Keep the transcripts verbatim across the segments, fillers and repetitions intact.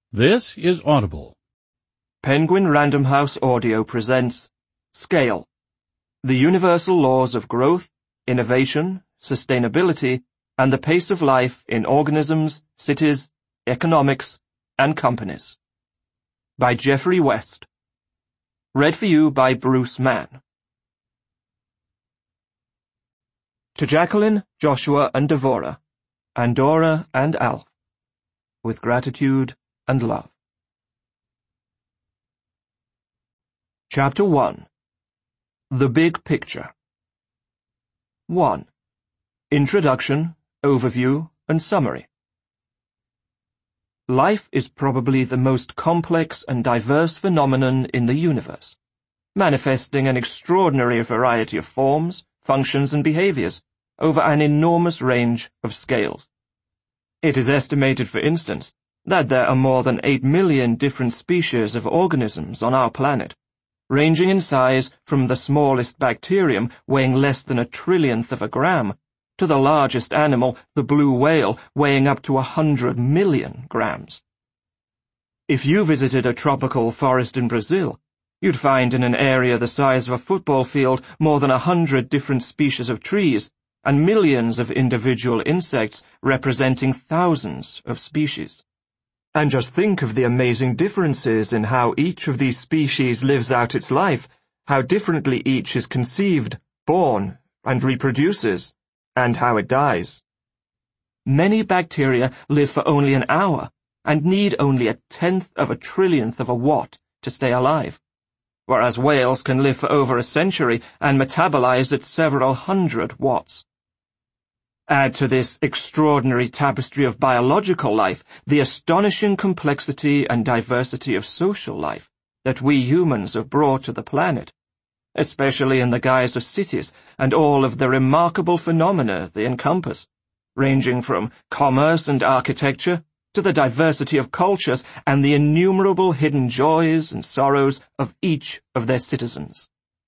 This is Audible. Penguin Random House Audio presents Scale: The Universal Laws of Growth, Innovation, Sustainability, and the Pace of Life in Organisms, Cities, Economics, and Companies. By Geoffrey West. Read for you by Bruce Mann. To Jacqueline, Joshua, and Devora, and Dora and Alf, with gratitude and love. Chapter one. The Big Picture. one. Introduction, Overview, and Summary. Life is probably the most complex and diverse phenomenon in the universe, manifesting an extraordinary variety of forms, functions, and behaviors over an enormous range of scales. It is estimated, for instance, that there are more than eight million different species of organisms on our planet, ranging in size from the smallest bacterium weighing less than a trillionth of a gram to the largest animal, the blue whale, weighing up to a hundred million grams. If you visited a tropical forest in Brazil, you'd find in an area the size of a football field more than a hundred different species of trees and millions of individual insects representing thousands of species. And just think of the amazing differences in how each of these species lives out its life, how differently each is conceived, born, and reproduces, and how it dies. Many bacteria live for only an hour and need only a tenth of a trillionth of a watt to stay alive, whereas whales can live for over a century and metabolize at several hundred watts. Add to this extraordinary tapestry of biological life the astonishing complexity and diversity of social life that we humans have brought to the planet, especially in the guise of cities and all of the remarkable phenomena they encompass, ranging from commerce and architecture to the diversity of cultures and the innumerable hidden joys and sorrows of each of their citizens.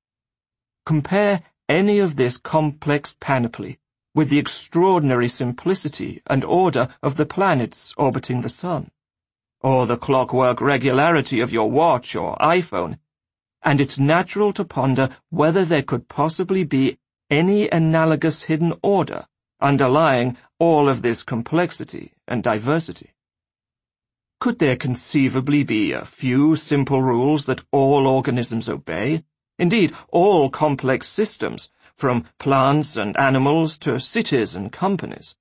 Compare any of this complex panoply with the extraordinary simplicity and order of the planets orbiting the sun, or the clockwork regularity of your watch or iPhone, and it's natural to ponder whether there could possibly be any analogous hidden order underlying all of this complexity and diversity. Could there conceivably be a few simple rules that all organisms obey, indeed all complex systems, from plants and animals to cities and companies?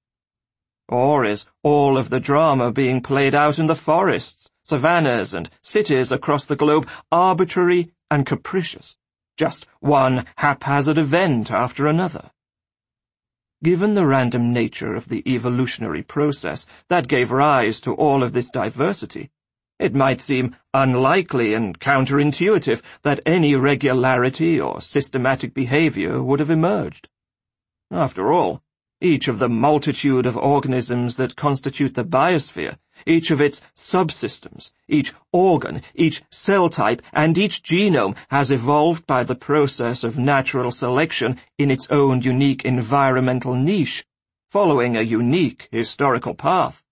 Or is all of the drama being played out in the forests, savannas, and cities across the globe arbitrary and capricious, just one haphazard event after another? Given the random nature of the evolutionary process that gave rise to all of this diversity, it might seem unlikely and counterintuitive that any regularity or systematic behavior would have emerged. After all, each of the multitude of organisms that constitute the biosphere, each of its subsystems, each organ, each cell type, and each genome has evolved by the process of natural selection in its own unique environmental niche, following a unique historical path.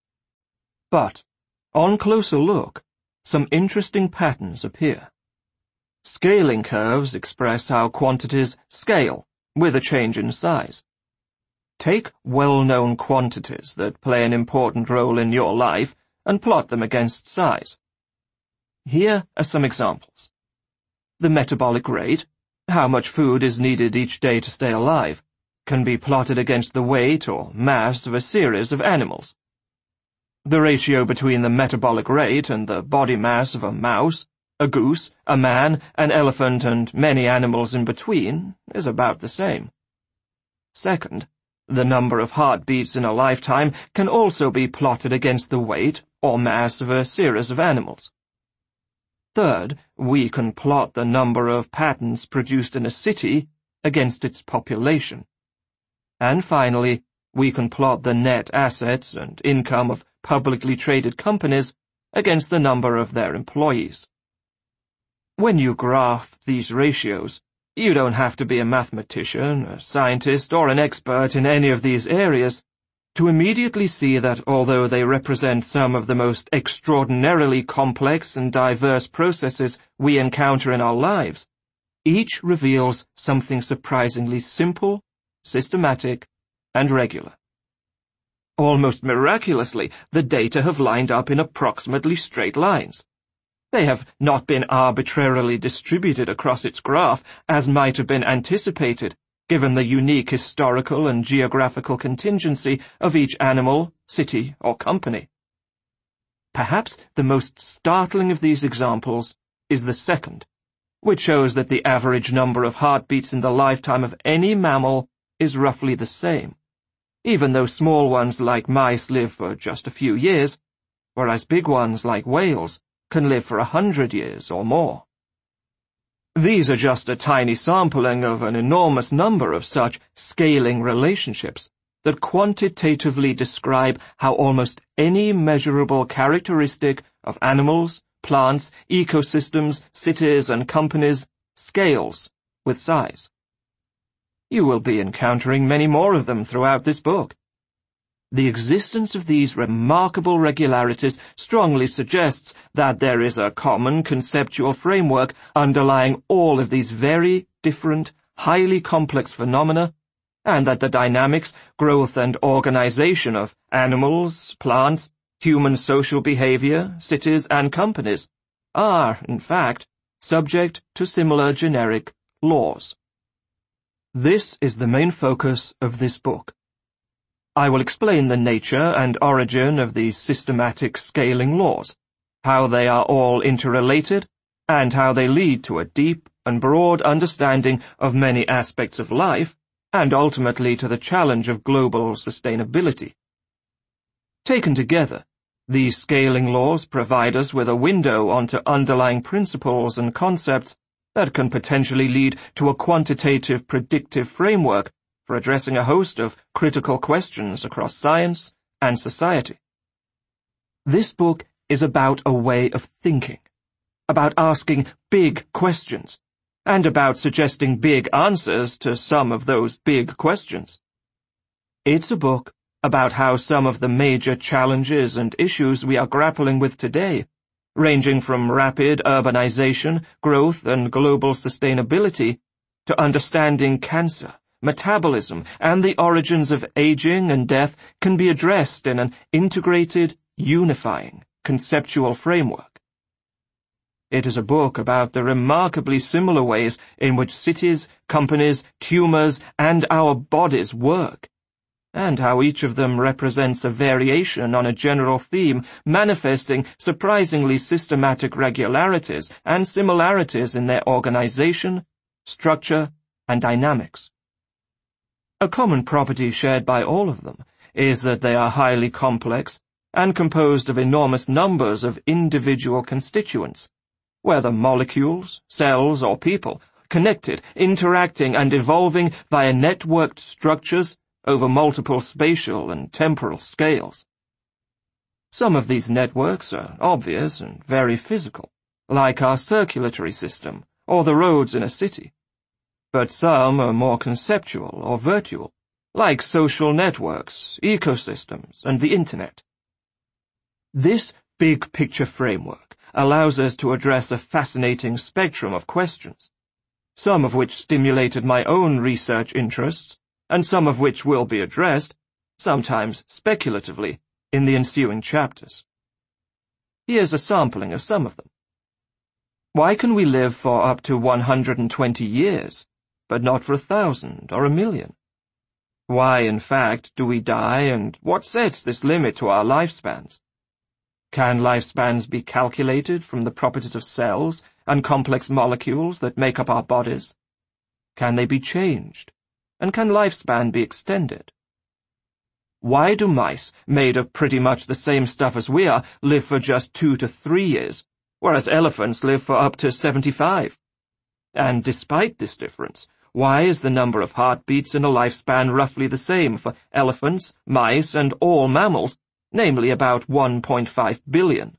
But on closer look, some interesting patterns appear. Scaling curves express how quantities scale with a change in size. Take well-known quantities that play an important role in your life and plot them against size. Here are some examples. The metabolic rate, how much food is needed each day to stay alive, can be plotted against the weight or mass of a series of animals. The ratio between the metabolic rate and the body mass of a mouse, a goose, a man, an elephant, and many animals in between is about the same. Second, the number of heartbeats in a lifetime can also be plotted against the weight or mass of a series of animals. Third, we can plot the number of patents produced in a city against its population. And finally, we can plot the net assets and income of publicly traded companies against the number of their employees. When you graph these ratios, you don't have to be a mathematician, a scientist, or an expert in any of these areas to immediately see that although they represent some of the most extraordinarily complex and diverse processes we encounter in our lives, each reveals something surprisingly simple, systematic, and regular. Almost miraculously, the data have lined up in approximately straight lines. They have not been arbitrarily distributed across its graph, as might have been anticipated, given the unique historical and geographical contingency of each animal, city, or company. Perhaps the most startling of these examples is the second, which shows that the average number of heartbeats in the lifetime of any mammal is roughly the same, even though small ones like mice live for just a few years, whereas big ones like whales can live for a hundred years or more. These are just a tiny sampling of an enormous number of such scaling relationships that quantitatively describe how almost any measurable characteristic of animals, plants, ecosystems, cities, and companies scales with size. You will be encountering many more of them throughout this book. The existence of these remarkable regularities strongly suggests that there is a common conceptual framework underlying all of these very different, highly complex phenomena, and that the dynamics, growth, and organization of animals, plants, human social behavior, cities, and companies are, in fact, subject to similar generic laws. This is the main focus of this book. I will explain the nature and origin of these systematic scaling laws, how they are all interrelated, and how they lead to a deep and broad understanding of many aspects of life, and ultimately to the challenge of global sustainability. Taken together, these scaling laws provide us with a window onto underlying principles and concepts that can potentially lead to a quantitative predictive framework for addressing a host of critical questions across science and society. This book is about a way of thinking, about asking big questions, and about suggesting big answers to some of those big questions. It's a book about how some of the major challenges and issues we are grappling with today, ranging from rapid urbanization, growth, and global sustainability, to understanding cancer, metabolism, and the origins of aging and death, can be addressed in an integrated, unifying, conceptual framework. It is a book about the remarkably similar ways in which cities, companies, tumors, and our bodies work, and how each of them represents a variation on a general theme manifesting surprisingly systematic regularities and similarities in their organization, structure, and dynamics. A common property shared by all of them is that they are highly complex and composed of enormous numbers of individual constituents, whether molecules, cells, or people, connected, interacting, and evolving via networked structures over multiple spatial and temporal scales. Some of these networks are obvious and very physical, like our circulatory system or the roads in a city. But some are more conceptual or virtual, like social networks, ecosystems, and the Internet. This big-picture framework allows us to address a fascinating spectrum of questions, some of which stimulated my own research interests, and some of which will be addressed, sometimes speculatively, in the ensuing chapters. Here's a sampling of some of them. Why can we live for up to one hundred twenty years, but not for a thousand or a million? Why, in fact, do we die, and what sets this limit to our lifespans? Can lifespans be calculated from the properties of cells and complex molecules that make up our bodies? Can they be changed? And can lifespan be extended? Why do mice, made of pretty much the same stuff as we are, live for just two to three years, whereas elephants live for up to seventy-five? And despite this difference, why is the number of heartbeats in a lifespan roughly the same for elephants, mice, and all mammals, namely about one point five billion?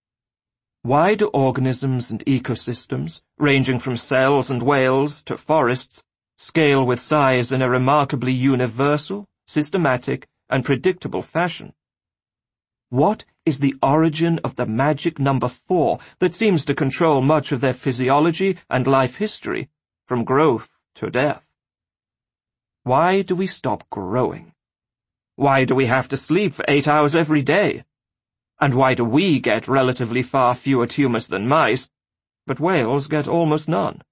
Why do organisms and ecosystems, ranging from cells and whales to forests, scale with size in a remarkably universal, systematic, and predictable fashion. What is the origin of the magic number four that seems to control much of their physiology and life history, from growth to death? Why do we stop growing? Why do we have to sleep for eight hours every day? And why do we get relatively far fewer tumors than mice, but whales get almost none?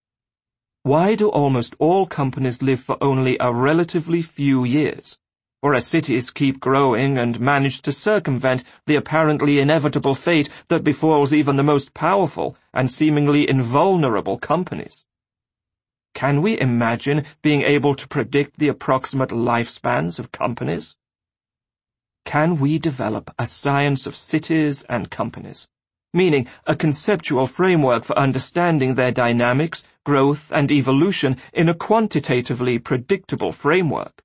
Why do almost all companies live for only a relatively few years, whereas cities keep growing and manage to circumvent the apparently inevitable fate that befalls even the most powerful and seemingly invulnerable companies? Can we imagine being able to predict the approximate lifespans of companies? Can we develop a science of cities and companies, meaning a conceptual framework for understanding their dynamics, growth, and evolution in a quantitatively predictable framework?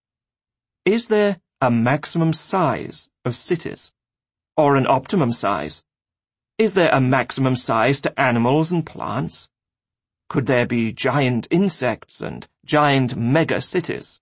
Is there a maximum size of cities, or an optimum size? Is there a maximum size to animals and plants? Could there be giant insects and giant mega-cities?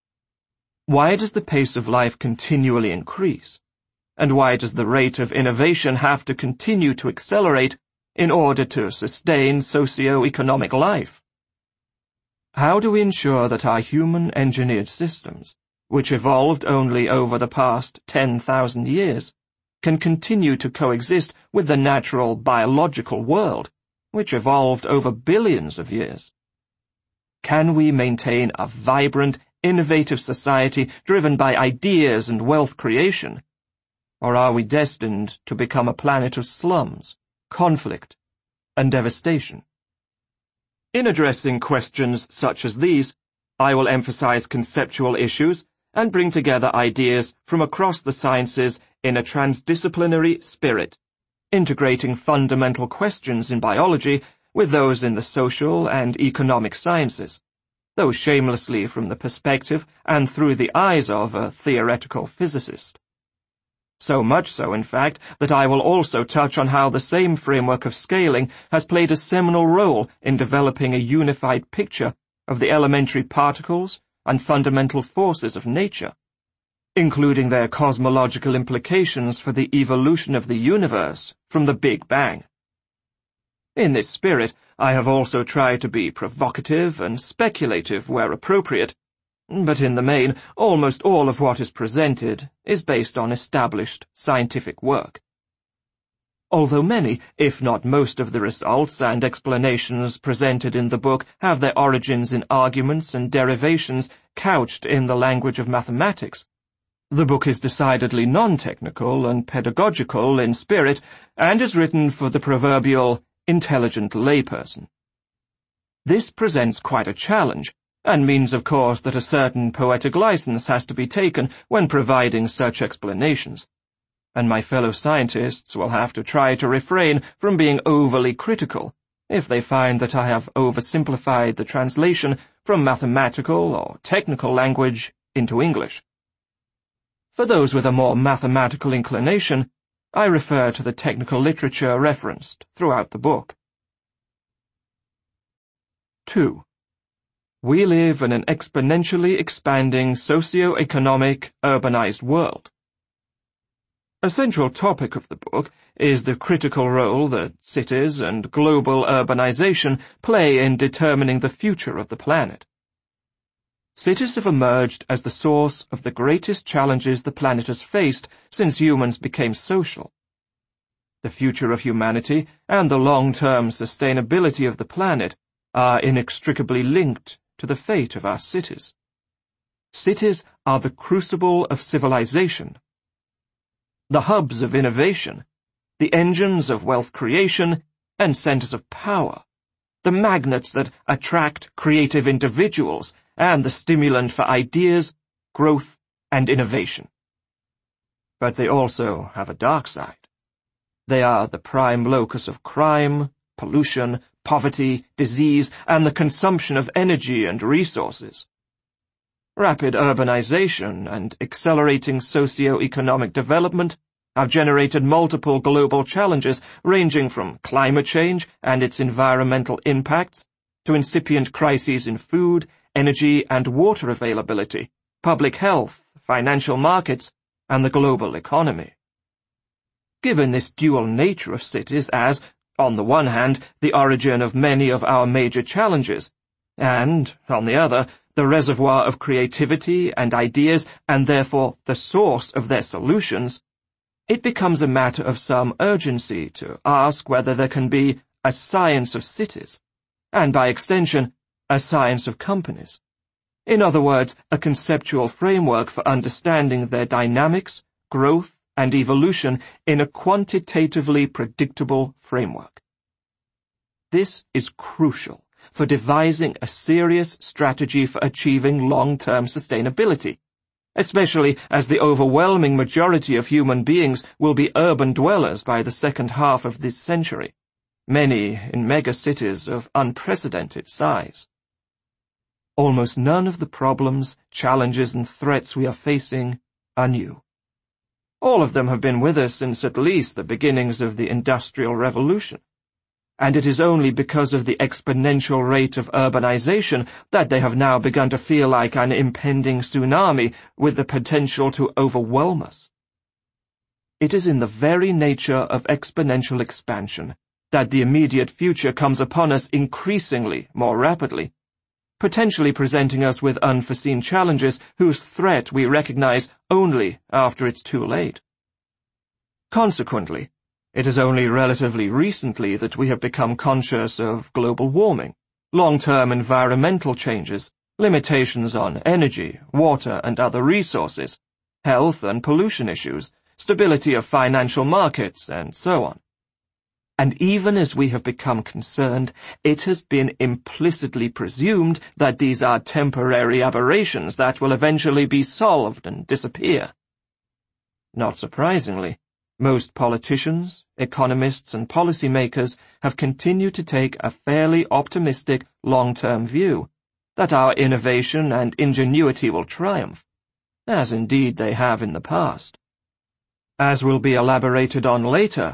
Why does the pace of life continually increase? And why does the rate of innovation have to continue to accelerate in order to sustain socio-economic life? How do we ensure that our human-engineered systems, which evolved only over the past ten thousand years, can continue to coexist with the natural biological world, which evolved over billions of years? Can we maintain a vibrant, innovative society driven by ideas and wealth creation? Or are we destined to become a planet of slums, conflict, and devastation? In addressing questions such as these, I will emphasize conceptual issues and bring together ideas from across the sciences in a transdisciplinary spirit, integrating fundamental questions in biology with those in the social and economic sciences, though shamelessly from the perspective and through the eyes of a theoretical physicist. So much so, in fact, that I will also touch on how the same framework of scaling has played a seminal role in developing a unified picture of the elementary particles and fundamental forces of nature, including their cosmological implications for the evolution of the universe from the Big Bang. In this spirit, I have also tried to be provocative and speculative where appropriate, but in the main, almost all of what is presented is based on established scientific work. Although many, if not most of the results and explanations presented in the book have their origins in arguments and derivations couched in the language of mathematics, the book is decidedly non-technical and pedagogical in spirit and is written for the proverbial intelligent layperson. This presents quite a challenge, and means, of course, that a certain poetic license has to be taken when providing such explanations, and my fellow scientists will have to try to refrain from being overly critical if they find that I have oversimplified the translation from mathematical or technical language into English. For those with a more mathematical inclination, I refer to the technical literature referenced throughout the book. two. We live in an exponentially expanding socio-economic, urbanized world. A central topic of the book is the critical role that cities and global urbanization play in determining the future of the planet. Cities have emerged as the source of the greatest challenges the planet has faced since humans became social. The future of humanity and the long-term sustainability of the planet are inextricably linked to the fate of our cities. Cities are the crucible of civilization, the hubs of innovation, the engines of wealth creation, and centers of power, the magnets that attract creative individuals, and the stimulant for ideas, growth, and innovation. But they also have a dark side. They are the prime locus of crime, pollution, poverty, disease, and the consumption of energy and resources. Rapid urbanization and accelerating socio-economic development have generated multiple global challenges ranging from climate change and its environmental impacts to incipient crises in food, energy, and water availability, public health, financial markets, and the global economy. Given this dual nature of cities as, on the one hand, the origin of many of our major challenges, and, on the other, the reservoir of creativity and ideas, and therefore the source of their solutions, it becomes a matter of some urgency to ask whether there can be a science of cities, and by extension, a science of companies. In other words, a conceptual framework for understanding their dynamics, growth, and evolution in a quantitatively predictable framework. This is crucial for devising a serious strategy for achieving long-term sustainability, especially as the overwhelming majority of human beings will be urban dwellers by the second half of this century, many in megacities of unprecedented size. Almost none of the problems, challenges, and threats we are facing are new. All of them have been with us since at least the beginnings of the Industrial Revolution. And it is only because of the exponential rate of urbanization that they have now begun to feel like an impending tsunami with the potential to overwhelm us. It is in the very nature of exponential expansion that the immediate future comes upon us increasingly more rapidly, potentially presenting us with unforeseen challenges whose threat we recognize only after it's too late. Consequently, it is only relatively recently that we have become conscious of global warming, long-term environmental changes, limitations on energy, water, and other resources, health and pollution issues, stability of financial markets, and so on. And even as we have become concerned, it has been implicitly presumed that these are temporary aberrations that will eventually be solved and disappear. Not surprisingly, most politicians, economists, and policymakers have continued to take a fairly optimistic long-term view that our innovation and ingenuity will triumph, as indeed they have in the past. As will be elaborated on later,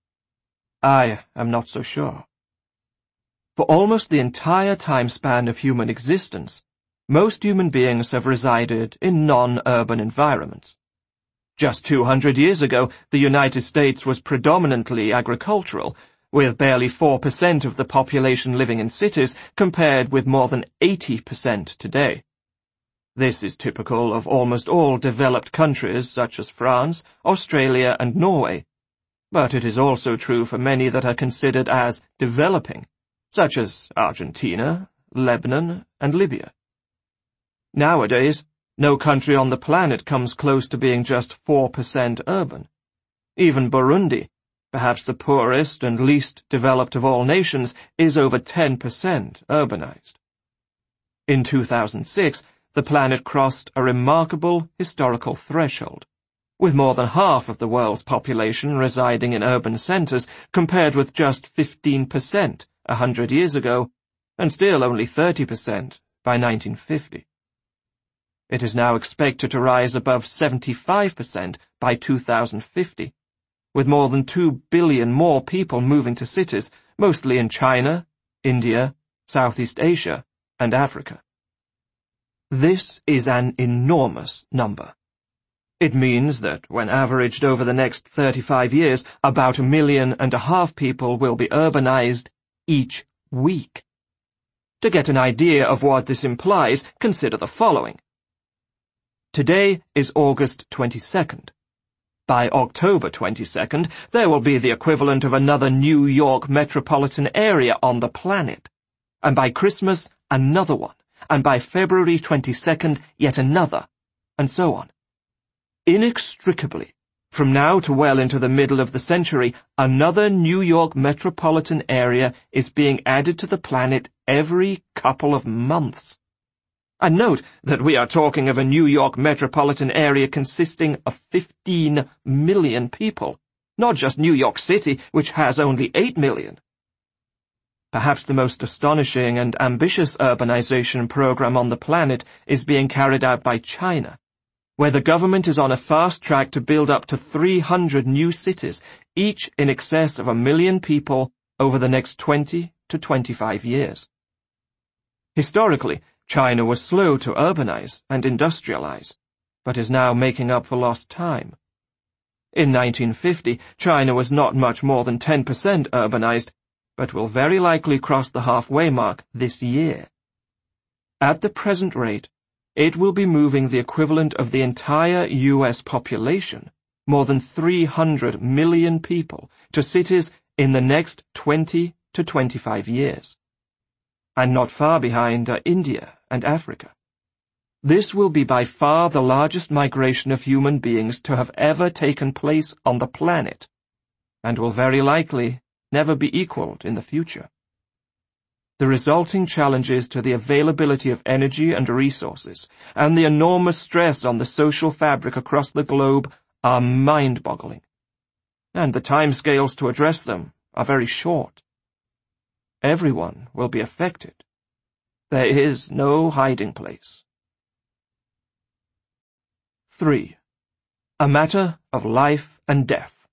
I am not so sure. For almost the entire time span of human existence, most human beings have resided in non-urban environments. Just two hundred years ago, the United States was predominantly agricultural, with barely four percent of the population living in cities compared with more than eighty percent today. This is typical of almost all developed countries such as France, Australia, and Norway, but it is also true for many that are considered as developing, such as Argentina, Lebanon, and Libya. Nowadays, no country on the planet comes close to being just four percent urban. Even Burundi, perhaps the poorest and least developed of all nations, is over ten percent urbanized. In two thousand six, the planet crossed a remarkable historical threshold, with more than half of the world's population residing in urban centers compared with just fifteen percent a hundred years ago, and still only thirty percent by nineteen fifty. It is now expected to rise above seventy-five percent by two thousand fifty, with more than two billion more people moving to cities, mostly in China, India, Southeast Asia, and Africa. This is an enormous number. It means that, when averaged over the next thirty-five years, about a million and a half people will be urbanized each week. To get an idea of what this implies, consider the following. Today is August twenty-second. By October twenty-second, there will be the equivalent of another New York metropolitan area on the planet. And by Christmas, another one. And by February twenty-second, yet another. And so on. Inextricably, from now to well into the middle of the century, another New York metropolitan area is being added to the planet every couple of months. And note that we are talking of a New York metropolitan area consisting of fifteen million people, not just New York City, which has only eight million. Perhaps the most astonishing and ambitious urbanization program on the planet is being carried out by China, where the government is on a fast track to build up to three hundred new cities, each in excess of a million people, over the next twenty to twenty-five years. Historically, China was slow to urbanize and industrialize, but is now making up for lost time. In nineteen fifty, China was not much more than ten percent urbanized, but will very likely cross the halfway mark this year. At the present rate, it will be moving the equivalent of the entire U S population, more than three hundred million people, to cities in the next twenty to twenty-five years. And not far behind are India and Africa. This will be by far the largest migration of human beings to have ever taken place on the planet, and will very likely never be equaled in the future. The resulting challenges to the availability of energy and resources, and the enormous stress on the social fabric across the globe are mind-boggling, and the timescales to address them are very short. Everyone will be affected. There is no hiding place. three. A matter of life and death.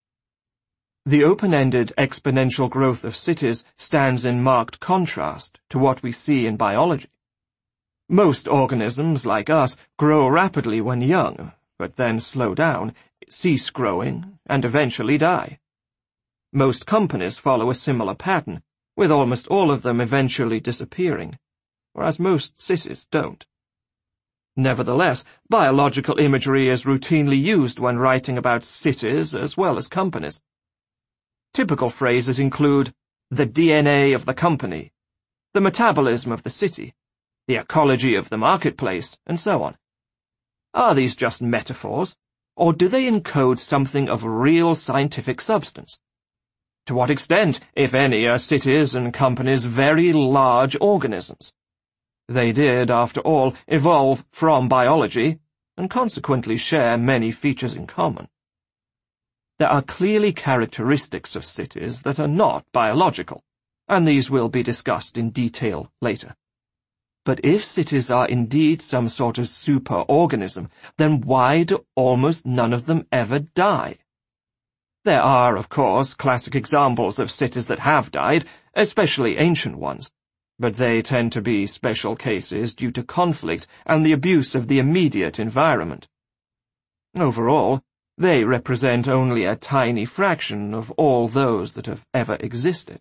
The open-ended exponential growth of cities stands in marked contrast to what we see in biology. Most organisms, like us, grow rapidly when young, but then slow down, cease growing, and eventually die. Most companies follow a similar pattern, with almost all of them eventually disappearing, whereas most cities don't. Nevertheless, biological imagery is routinely used when writing about cities as well as companies. Typical phrases include the D N A of the company, the metabolism of the city, the ecology of the marketplace, and so on. Are these just metaphors, or do they encode something of real scientific substance? To what extent, if any, are cities and companies very large organisms? They did, after all, evolve from biology, and consequently share many features in common. There are clearly characteristics of cities that are not biological, and these will be discussed in detail later. But if cities are indeed some sort of superorganism, then why do almost none of them ever die? There are, of course, classic examples of cities that have died, especially ancient ones, but they tend to be special cases due to conflict and the abuse of the immediate environment. Overall, they represent only a tiny fraction of all those that have ever existed.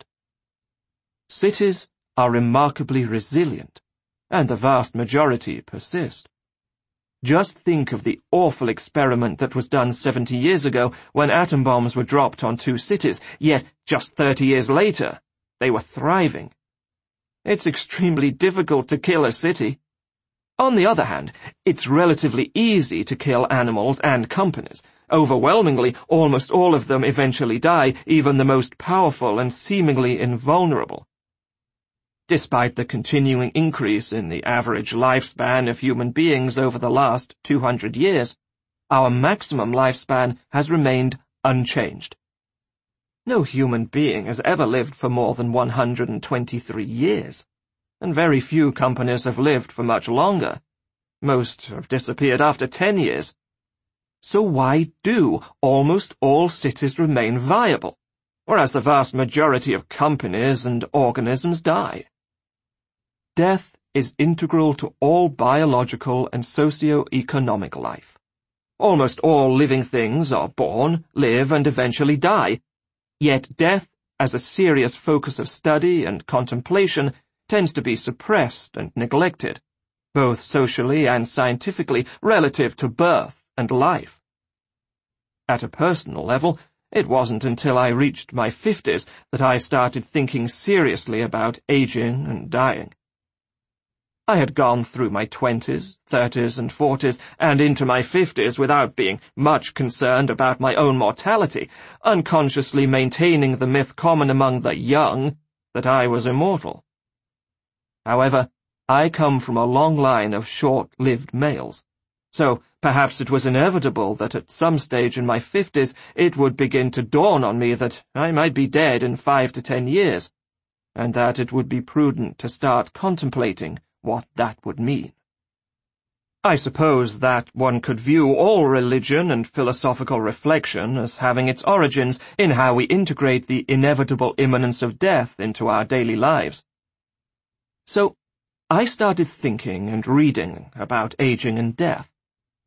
Cities are remarkably resilient, and the vast majority persist. Just think of the awful experiment that was done seventy years ago when atom bombs were dropped on two cities, yet just thirty years later, they were thriving. It's extremely difficult to kill a city. On the other hand, it's relatively easy to kill animals and companies. Overwhelmingly, almost all of them eventually die, even the most powerful and seemingly invulnerable. Despite the continuing increase in the average lifespan of human beings over the last two hundred years, our maximum lifespan has remained unchanged. No human being has ever lived for more than one hundred twenty-three years, and very few companies have lived for much longer. Most have disappeared after ten years. So why do almost all cities remain viable, whereas the vast majority of companies and organisms die? Death is integral to all biological and socio-economic life. Almost all living things are born, live, and eventually die. Yet death, as a serious focus of study and contemplation, tends to be suppressed and neglected, both socially and scientifically, relative to birth and life. At a personal level, it wasn't until I reached my fifties that I started thinking seriously about aging and dying. I had gone through my twenties, thirties, and forties, and into my fifties without being much concerned about my own mortality, unconsciously maintaining the myth common among the young that I was immortal. However, I come from a long line of short-lived males, so perhaps it was inevitable that at some stage in my fifties it would begin to dawn on me that I might be dead in five to ten years, and that it would be prudent to start contemplating what that would mean. I suppose that one could view all religion and philosophical reflection as having its origins in how we integrate the inevitable imminence of death into our daily lives. So, I started thinking and reading about aging and death,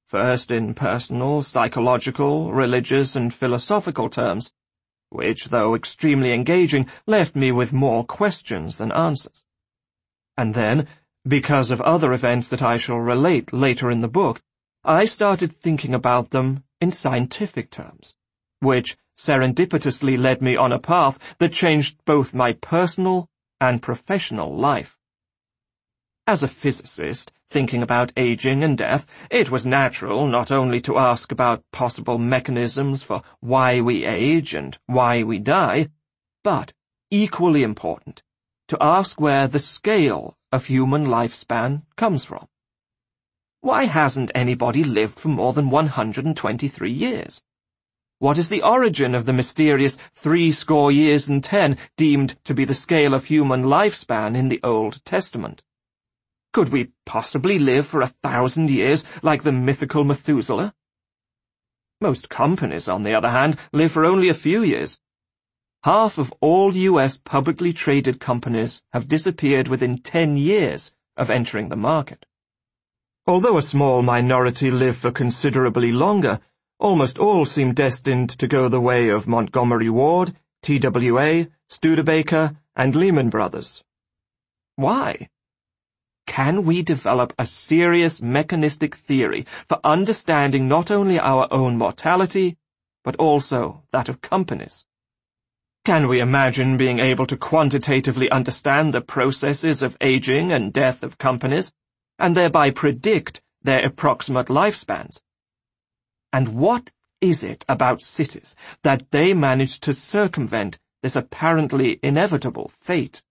first in personal, psychological, religious, and philosophical terms, which, though extremely engaging, left me with more questions than answers. And then, because of other events that I shall relate later in the book, I started thinking about them in scientific terms, which serendipitously led me on a path that changed both my personal and professional life. As a physicist, thinking about aging and death, it was natural not only to ask about possible mechanisms for why we age and why we die, but, equally important, to ask where the scale of human lifespan comes from. Why hasn't anybody lived for more than one hundred twenty-three years? What is the origin of the mysterious three score years and ten deemed to be the scale of human lifespan in the Old Testament? Could we possibly live for a thousand years like the mythical Methuselah? Most companies, on the other hand, live for only a few years. Half of all U S publicly traded companies have disappeared within ten years of entering the market. Although a small minority live for considerably longer, almost all seem destined to go the way of Montgomery Ward, T W A, Studebaker, and Lehman Brothers. Why? Can we develop a serious mechanistic theory for understanding not only our own mortality, but also that of companies? Can we imagine being able to quantitatively understand the processes of aging and death of companies, and thereby predict their approximate lifespans? And what is it about cities that they manage to circumvent this apparently inevitable fate?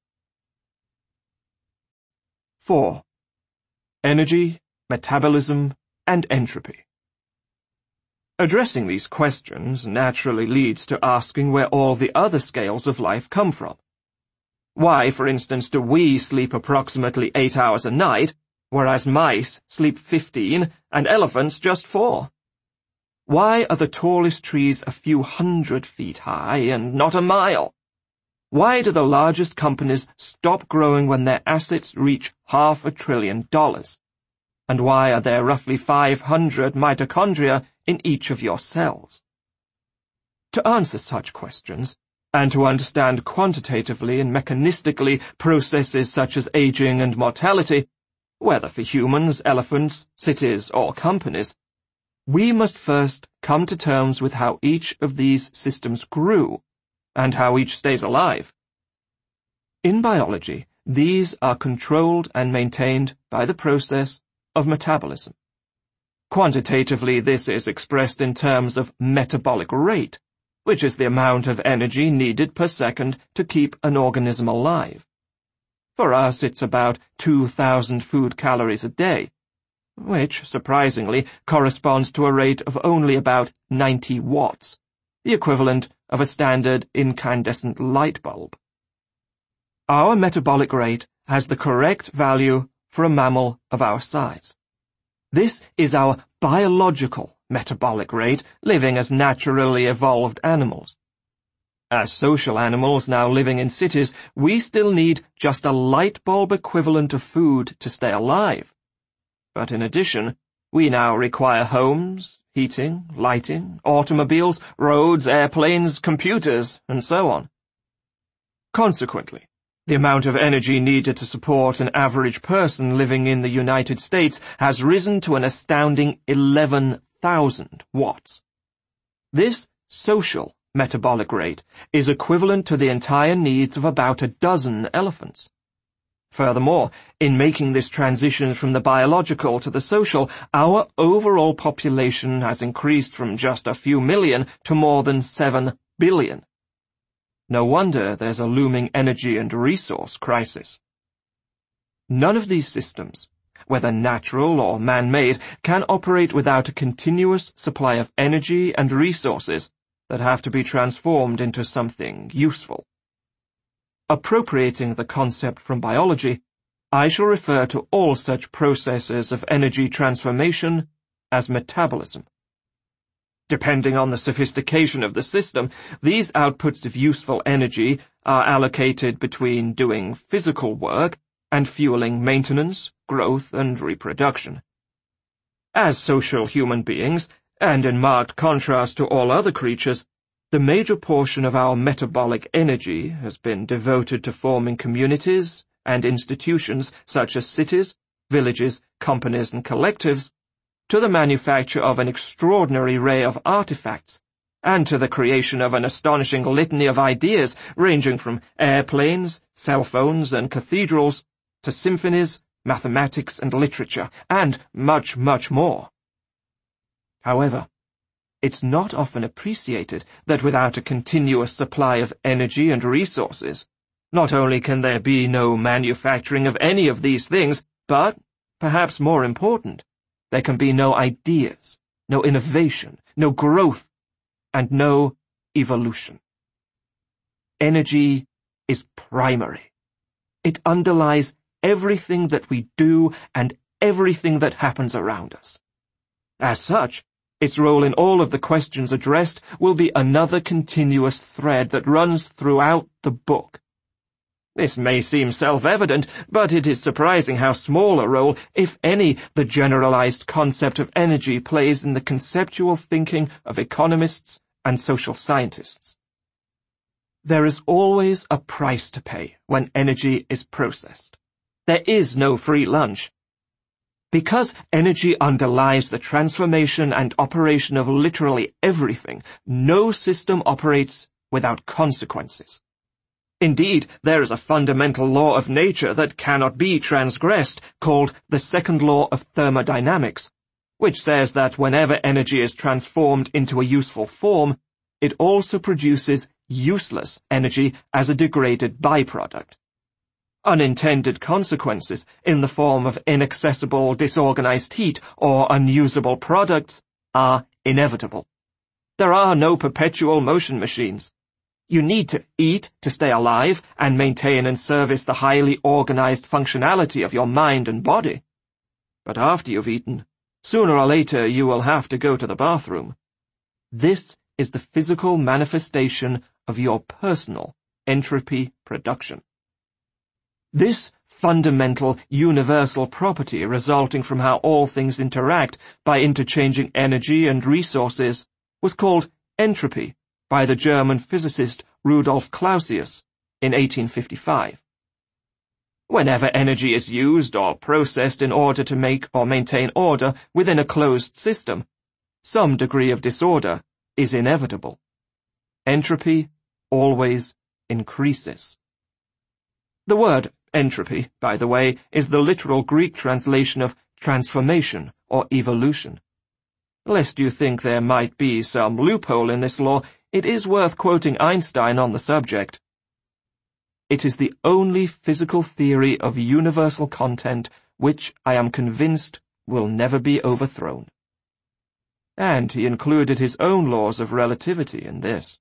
four. Energy, metabolism, and entropy. Addressing these questions naturally leads to asking where all the other scales of life come from. Why, for instance, do we sleep approximately eight hours a night, whereas mice sleep fifteen and elephants just four? Why are the tallest trees a few hundred feet high and not a mile? Why do the largest companies stop growing when their assets reach half a trillion dollars? And why are there roughly five hundred mitochondria in each of your cells? To answer such questions, and to understand quantitatively and mechanistically processes such as aging and mortality, whether for humans, elephants, cities, or companies, we must first come to terms with how each of these systems grew, and how each stays alive. In biology, these are controlled and maintained by the process of metabolism. Quantitatively, this is expressed in terms of metabolic rate, which is the amount of energy needed per second to keep an organism alive. For us, it's about two thousand food calories a day, which, surprisingly, corresponds to a rate of only about ninety watts, the equivalent of a standard incandescent light bulb. Our metabolic rate has the correct value for a mammal of our size. This is our biological metabolic rate, living as naturally evolved animals. As social animals now living in cities, we still need just a light bulb equivalent of food to stay alive. But in addition, we now require homes, heating, lighting, automobiles, roads, airplanes, computers, and so on. Consequently, the amount of energy needed to support an average person living in the United States has risen to an astounding eleven thousand watts. This social metabolic rate is equivalent to the entire needs of about a dozen elephants. Furthermore, in making this transition from the biological to the social, our overall population has increased from just a few million to more than seven billion. No wonder there's a looming energy and resource crisis. None of these systems, whether natural or man-made, can operate without a continuous supply of energy and resources that have to be transformed into something useful. Appropriating the concept from biology, I shall refer to all such processes of energy transformation as metabolism. Depending on the sophistication of the system, these outputs of useful energy are allocated between doing physical work and fueling maintenance, growth, and reproduction. As social human beings, and in marked contrast to all other creatures, the major portion of our metabolic energy has been devoted to forming communities and institutions such as cities, villages, companies, and collectives, to the manufacture of an extraordinary array of artifacts, and to the creation of an astonishing litany of ideas ranging from airplanes, cell phones, and cathedrals, to symphonies, mathematics, and literature, and much, much more. However, it's not often appreciated that without a continuous supply of energy and resources, not only can there be no manufacturing of any of these things, but, perhaps more important, there can be no ideas, no innovation, no growth, and no evolution. Energy is primary. It underlies everything that we do and everything that happens around us. As such, its role in all of the questions addressed will be another continuous thread that runs throughout the book. This may seem self-evident, but it is surprising how small a role, if any, the generalized concept of energy plays in the conceptual thinking of economists and social scientists. There is always a price to pay when energy is processed. There is no free lunch. Because energy underlies the transformation and operation of literally everything, no system operates without consequences. Indeed, there is a fundamental law of nature that cannot be transgressed, called the second law of thermodynamics, which says that whenever energy is transformed into a useful form, it also produces useless energy as a degraded byproduct. Unintended consequences, in the form of inaccessible, disorganized heat or unusable products, are inevitable. There are no perpetual motion machines. You need to eat to stay alive and maintain and service the highly organized functionality of your mind and body. But after you've eaten, sooner or later you will have to go to the bathroom. This is the physical manifestation of your personal entropy production. This fundamental, universal property resulting from how all things interact by interchanging energy and resources was called entropy by the German physicist Rudolf Clausius in eighteen fifty-five. Whenever energy is used or processed in order to make or maintain order within a closed system, some degree of disorder is inevitable. Entropy always increases. The word entropy, by the way, is the literal Greek translation of transformation or evolution. Lest you think there might be some loophole in this law, it is worth quoting Einstein on the subject. It is the only physical theory of universal content which I am convinced will never be overthrown. And he included his own laws of relativity in this.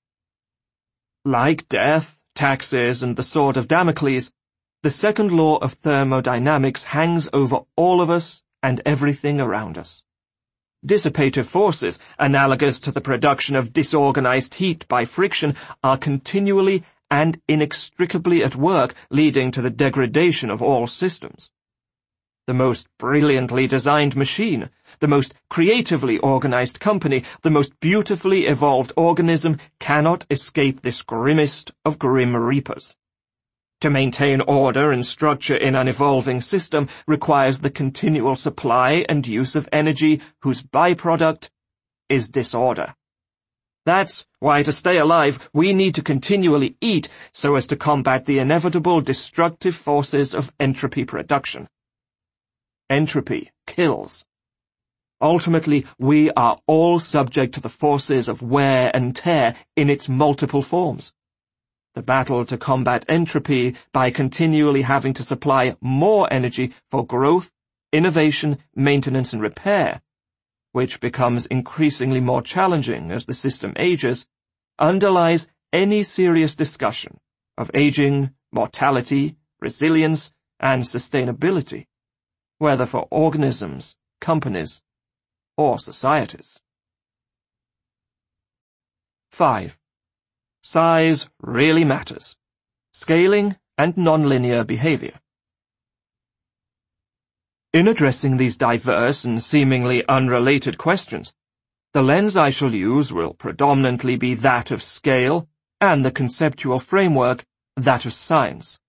Like death, taxes, and the sword of Damocles, the second law of thermodynamics hangs over all of us and everything around us. Dissipative forces, analogous to the production of disorganized heat by friction, are continually and inextricably at work, leading to the degradation of all systems. The most brilliantly designed machine, the most creatively organized company, the most beautifully evolved organism cannot escape this grimmest of grim reapers. To maintain order and structure in an evolving system requires the continual supply and use of energy whose byproduct is disorder. That's why to stay alive we need to continually eat so as to combat the inevitable destructive forces of entropy production. Entropy kills. Ultimately, we are all subject to the forces of wear and tear in its multiple forms. The battle to combat entropy by continually having to supply more energy for growth, innovation, maintenance, and repair, which becomes increasingly more challenging as the system ages, underlies any serious discussion of aging, mortality, resilience, and sustainability, whether for organisms, companies, or societies. five. Size really matters. Scaling and nonlinear behavior. In addressing these diverse and seemingly unrelated questions, the lens I shall use will predominantly be that of scale, and the conceptual framework that of science.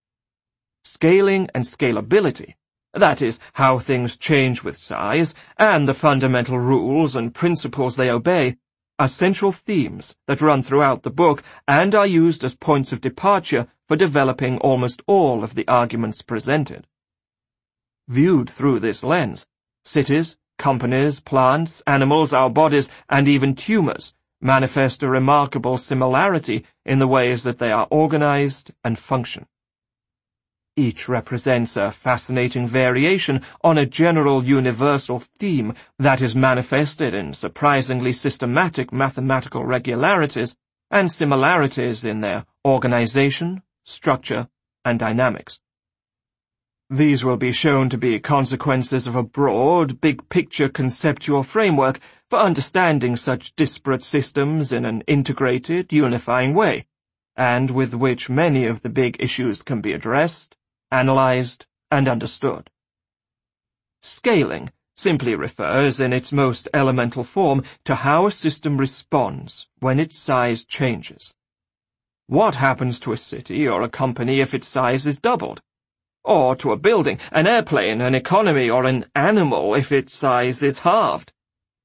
Scaling and scalability, that is, how things change with size, and the fundamental rules and principles they obey, are central themes that run throughout the book and are used as points of departure for developing almost all of the arguments presented. Viewed through this lens, cities, companies, plants, animals, our bodies, and even tumors manifest a remarkable similarity in the ways that they are organized and function. Each represents a fascinating variation on a general universal theme that is manifested in surprisingly systematic mathematical regularities and similarities in their organization, structure, and dynamics. These will be shown to be consequences of a broad, big-picture conceptual framework for understanding such disparate systems in an integrated, unifying way, and with which many of the big issues can be addressed, analyzed, and understood. Scaling simply refers in its most elemental form to how a system responds when its size changes. What happens to a city or a company if its size is doubled? Or to a building, an airplane, an economy, or an animal if its size is halved?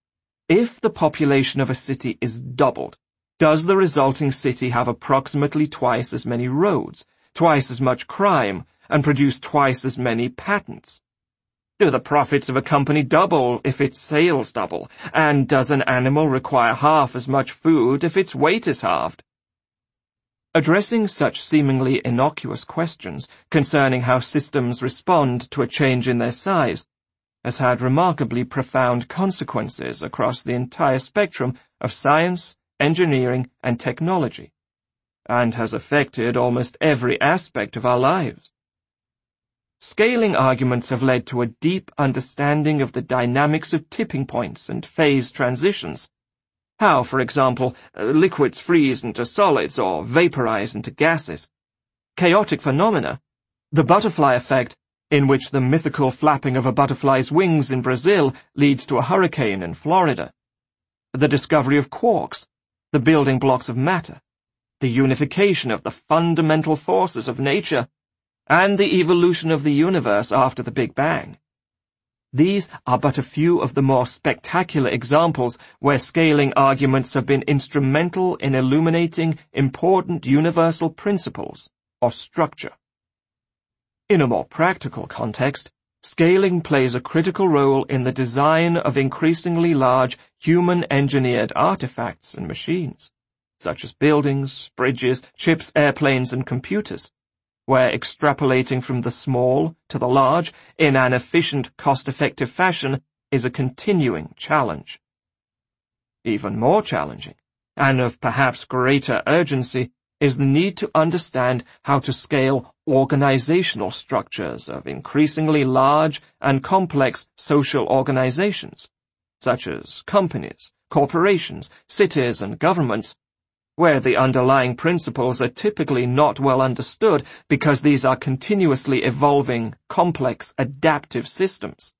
If the population of a city is doubled, does the resulting city have approximately twice as many roads, twice as much crime, and produce twice as many patents? Do the profits of a company double if its sales double, and does an animal require half as much food if its weight is halved? Addressing such seemingly innocuous questions concerning how systems respond to a change in their size has had remarkably profound consequences across the entire spectrum of science, engineering, and technology, and has affected almost every aspect of our lives. Scaling arguments have led to a deep understanding of the dynamics of tipping points and phase transitions. How, for example, liquids freeze into solids or vaporize into gases. Chaotic phenomena, the butterfly effect, in which the mythical flapping of a butterfly's wings in Brazil leads to a hurricane in Florida. The discovery of quarks, the building blocks of matter, the unification of the fundamental forces of nature, and the evolution of the universe after the Big Bang. These are but a few of the more spectacular examples where scaling arguments have been instrumental in illuminating important universal principles, or structure. In a more practical context, scaling plays a critical role in the design of increasingly large human-engineered artifacts and machines, such as buildings, bridges, ships, airplanes, and computers, where extrapolating from the small to the large in an efficient, cost-effective fashion is a continuing challenge. Even more challenging, and of perhaps greater urgency, is the need to understand how to scale organizational structures of increasingly large and complex social organizations, such as companies, corporations, cities, and governments, where the underlying principles are typically not well understood because these are continuously evolving, complex, adaptive systems.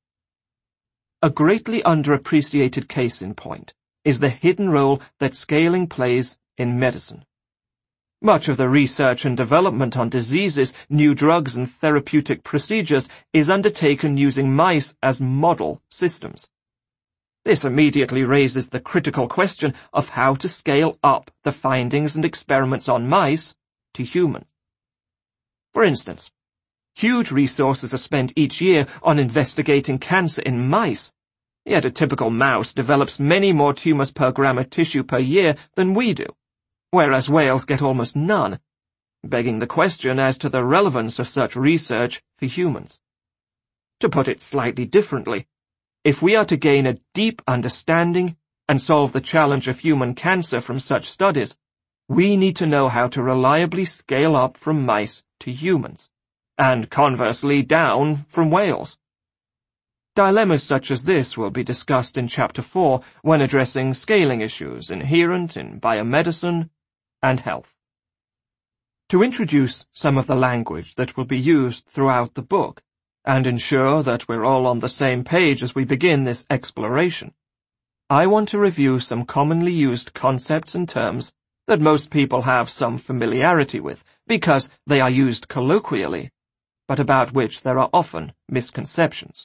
A greatly underappreciated case in point is the hidden role that scaling plays in medicine. Much of the research and development on diseases, new drugs, and therapeutic procedures is undertaken using mice as model systems. This immediately raises the critical question of how to scale up the findings and experiments on mice to humans. For instance, huge resources are spent each year on investigating cancer in mice, yet a typical mouse develops many more tumors per gram of tissue per year than we do, whereas whales get almost none, begging the question as to the relevance of such research for humans. To put it slightly differently, if we are to gain a deep understanding and solve the challenge of human cancer from such studies, we need to know how to reliably scale up from mice to humans, and conversely down from whales. Dilemmas such as this will be discussed in Chapter four when addressing scaling issues inherent in biomedicine and health. To introduce some of the language that will be used throughout the book, and ensure that we're all on the same page as we begin this exploration, I want to review some commonly used concepts and terms that most people have some familiarity with because they are used colloquially, but about which there are often misconceptions.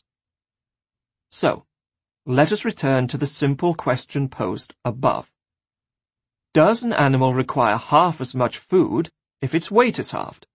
So, let us return to the simple question posed above. Does an animal require half as much food if its weight is halved?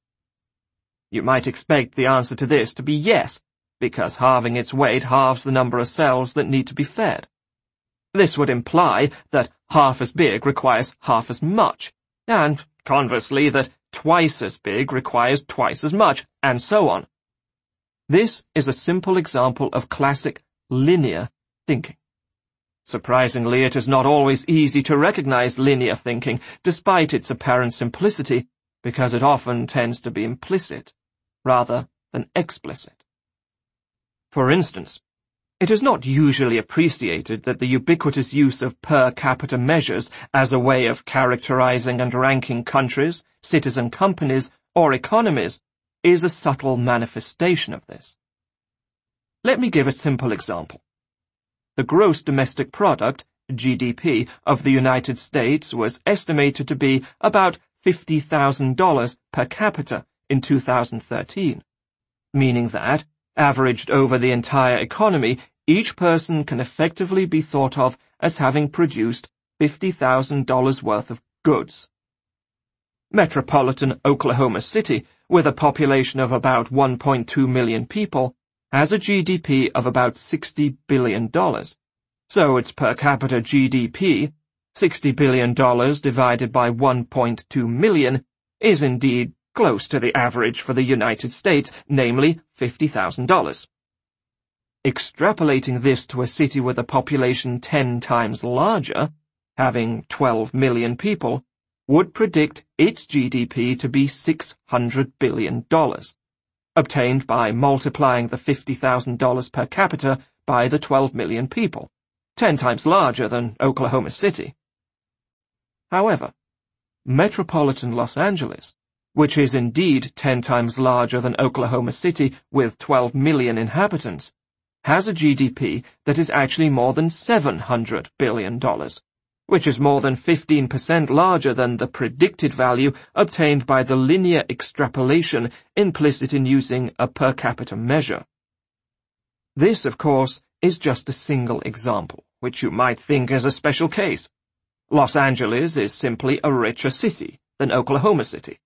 You might expect the answer to this to be yes, because halving its weight halves the number of cells that need to be fed. This would imply that half as big requires half as much, and conversely that twice as big requires twice as much, and so on. This is a simple example of classic linear thinking. Surprisingly, it is not always easy to recognize linear thinking, despite its apparent simplicity, because it often tends to be implicit, rather than explicit. For instance, it is not usually appreciated that the ubiquitous use of per capita measures as a way of characterizing and ranking countries, cities and companies, or economies is a subtle manifestation of this. Let me give a simple example. The gross domestic product, G D P, of the United States was estimated to be about fifty thousand dollars per capita in two thousand thirteen, meaning that, averaged over the entire economy, each person can effectively be thought of as having produced fifty thousand dollars worth of goods. Metropolitan Oklahoma City, with a population of about one point two million people, has a G D P of about sixty billion dollars. So its per capita G D P, sixty billion dollars divided by one point two million, is indeed close to the average for the United States, namely fifty thousand dollars. Extrapolating this to a city with a population ten times larger, having twelve million people, would predict its G D P to be six hundred billion dollars, obtained by multiplying the fifty thousand dollars per capita by the twelve million people, ten times larger than Oklahoma City. However, metropolitan Los Angeles, which is indeed ten times larger than Oklahoma City with twelve million inhabitants, has a G D P that is actually more than seven hundred billion dollars, which is more than fifteen percent larger than the predicted value obtained by the linear extrapolation implicit in using a per capita measure. This, of course, is just a single example, which you might think is a special case. Los Angeles is simply a richer city than Oklahoma City.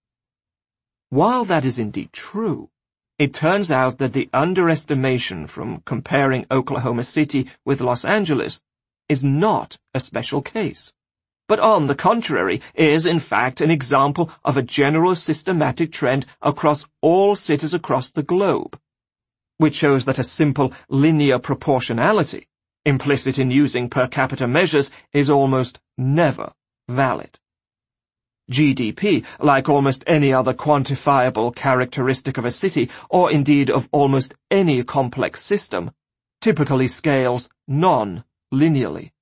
While that is indeed true, it turns out that the underestimation from comparing Oklahoma City with Los Angeles is not a special case, but on the contrary is in fact an example of a general systematic trend across all cities across the globe, which shows that a simple linear proportionality, implicit in using per capita measures, is almost never valid. G D P, like almost any other quantifiable characteristic of a city, or indeed of almost any complex system, typically scales non-linearly.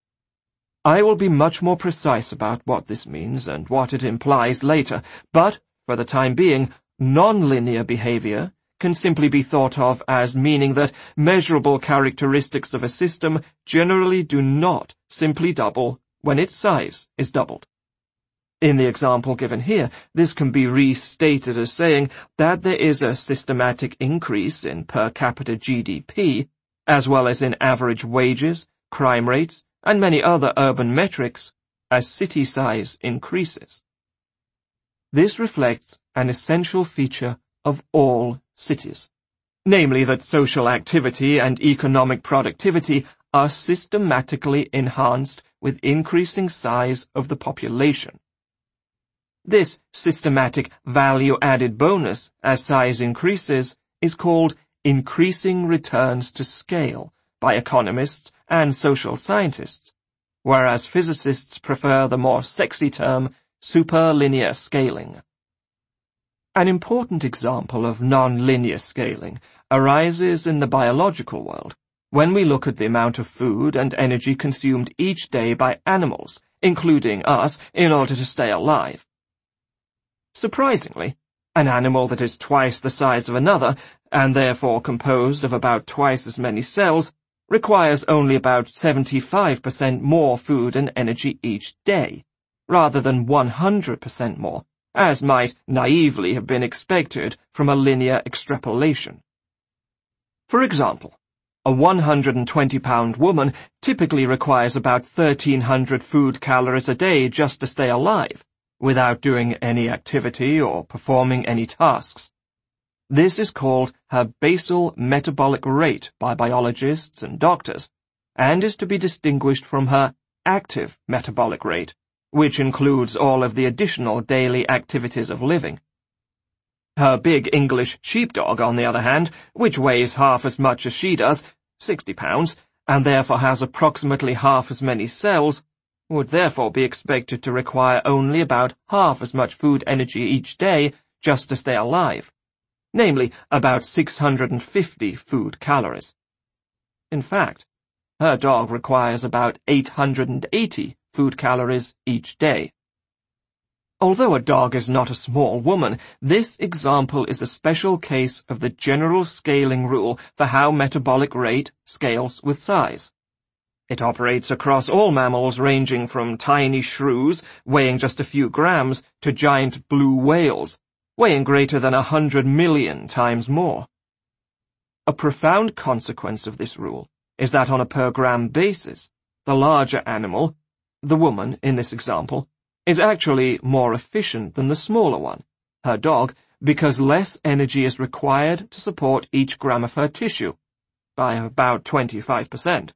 I will be much more precise about what this means and what it implies later, but, for the time being, non-linear behavior can simply be thought of as meaning that measurable characteristics of a system generally do not simply double when its size is doubled. In the example given here, this can be restated as saying that there is a systematic increase in per capita G D P, as well as in average wages, crime rates, and many other urban metrics, as city size increases. This reflects an essential feature of all cities, namely that social activity and economic productivity are systematically enhanced with increasing size of the population. This systematic value-added bonus, as size increases, is called increasing returns to scale by economists and social scientists, whereas physicists prefer the more sexy term superlinear scaling. An important example of non-linear scaling arises in the biological world, when we look at the amount of food and energy consumed each day by animals, including us, in order to stay alive. Surprisingly, An animal that is twice the size of another, and therefore composed of about twice as many cells, requires only about seventy-five percent more food and energy each day, rather than one hundred percent more, as might naively have been expected from a linear extrapolation. For example, a one hundred twenty pound woman typically requires about thirteen hundred food calories a day just to stay alive, without doing any activity or performing any tasks. This is called her basal metabolic rate by biologists and doctors, and is to be distinguished from her active metabolic rate, which includes all of the additional daily activities of living. Her big English sheepdog, on the other hand, which weighs half as much as she does, sixty pounds, and therefore has approximately half as many cells, would therefore be expected to require only about half as much food energy each day just to stay alive, namely about six hundred fifty food calories. In fact, her dog requires about eight hundred eighty food calories each day. Although a dog is not a small woman, this example is a special case of the general scaling rule for how metabolic rate scales with size. It operates across all mammals ranging from tiny shrews, weighing just a few grams, to giant blue whales, weighing greater than a hundred million times more. A profound consequence of this rule is that on a per-gram basis, the larger animal, the woman in this example, is actually more efficient than the smaller one, her dog, because less energy is required to support each gram of her tissue, by about twenty-five percent.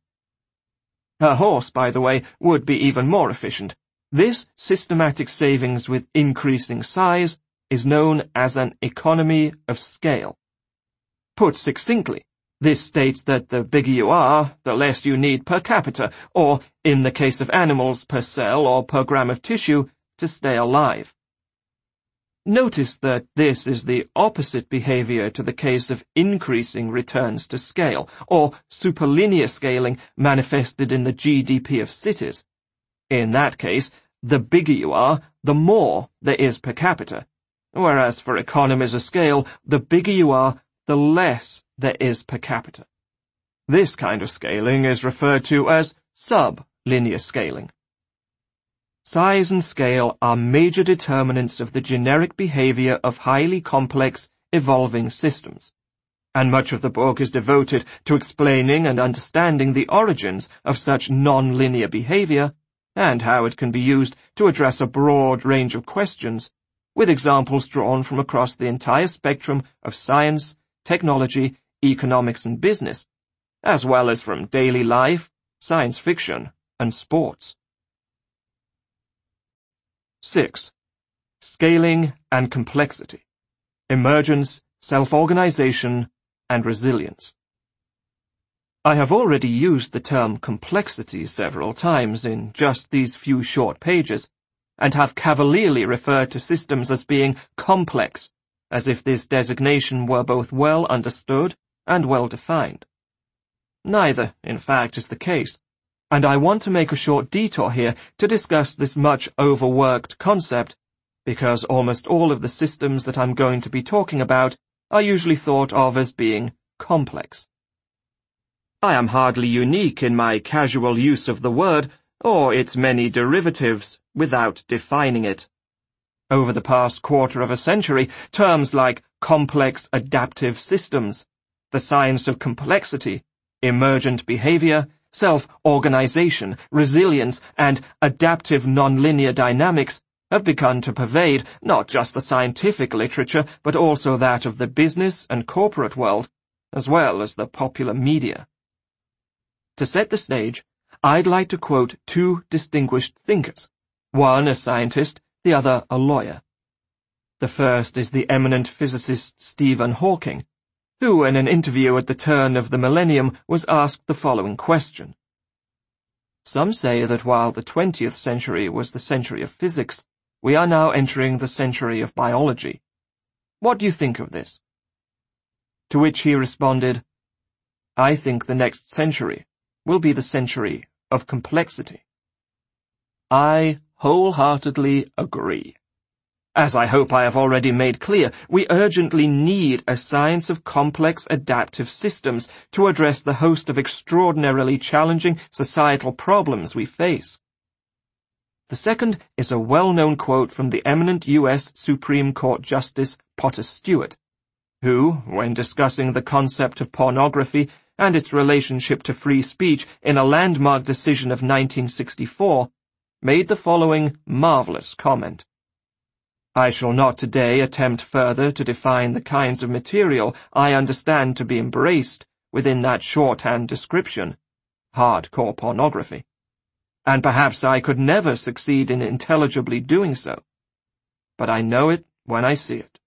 Her horse, by the way, would be even more efficient. This systematic savings with increasing size is known as an economy of scale. Put succinctly, this states that the bigger you are, the less you need per capita, or, in the case of animals, per cell or per gram of tissue, to stay alive. Notice that this is the opposite behavior to the case of increasing returns to scale, or superlinear scaling manifested in the G D P of cities. In that case, the bigger you are, the more there is per capita, whereas for economies of scale, the bigger you are, the less there is per capita. This kind of scaling is referred to as sublinear scaling. Size and scale are major determinants of the generic behavior of highly complex, evolving systems, and much of the book is devoted to explaining and understanding the origins of such non-linear behavior and how it can be used to address a broad range of questions, with examples drawn from across the entire spectrum of science, technology, economics, and business, as well as from daily life, science fiction, and sports. six. Scaling and complexity. Emergence, self-organization, and resilience. I have already used the term complexity several times in just these few short pages, and have cavalierly referred to systems as being complex, as if this designation were both well understood and well defined. Neither, in fact, is the case, and I want to make a short detour here to discuss this much overworked concept, because almost all of the systems that I'm going to be talking about are usually thought of as being complex. I am hardly unique in my casual use of the word, or its many derivatives, without defining it. Over the past quarter of a century, terms like complex adaptive systems, the science of complexity, emergent behavior, self-organization, resilience, and adaptive nonlinear dynamics have begun to pervade not just the scientific literature, but also that of the business and corporate world, as well as the popular media. To set the stage, I'd like to quote two distinguished thinkers, one a scientist, the other a lawyer. The first is the eminent physicist Stephen Hawking, who in an interview at the turn of the millennium was asked the following question. Some say that while the twentieth century was the century of physics, we are now entering the century of biology. What do you think of this? To which he responded, I think the next century will be the century of complexity. I wholeheartedly agree. As I hope I have already made clear, we urgently need a science of complex adaptive systems to address the host of extraordinarily challenging societal problems we face. The second is a well-known quote from the eminent U S Supreme Court Justice Potter Stewart, who, when discussing the concept of pornography and its relationship to free speech in a landmark decision of nineteen sixty-four, made the following marvelous comment. I shall not today attempt further to define the kinds of material I understand to be embraced within that shorthand description, hardcore pornography, and perhaps I could never succeed in intelligibly doing so. But I know it when I see it.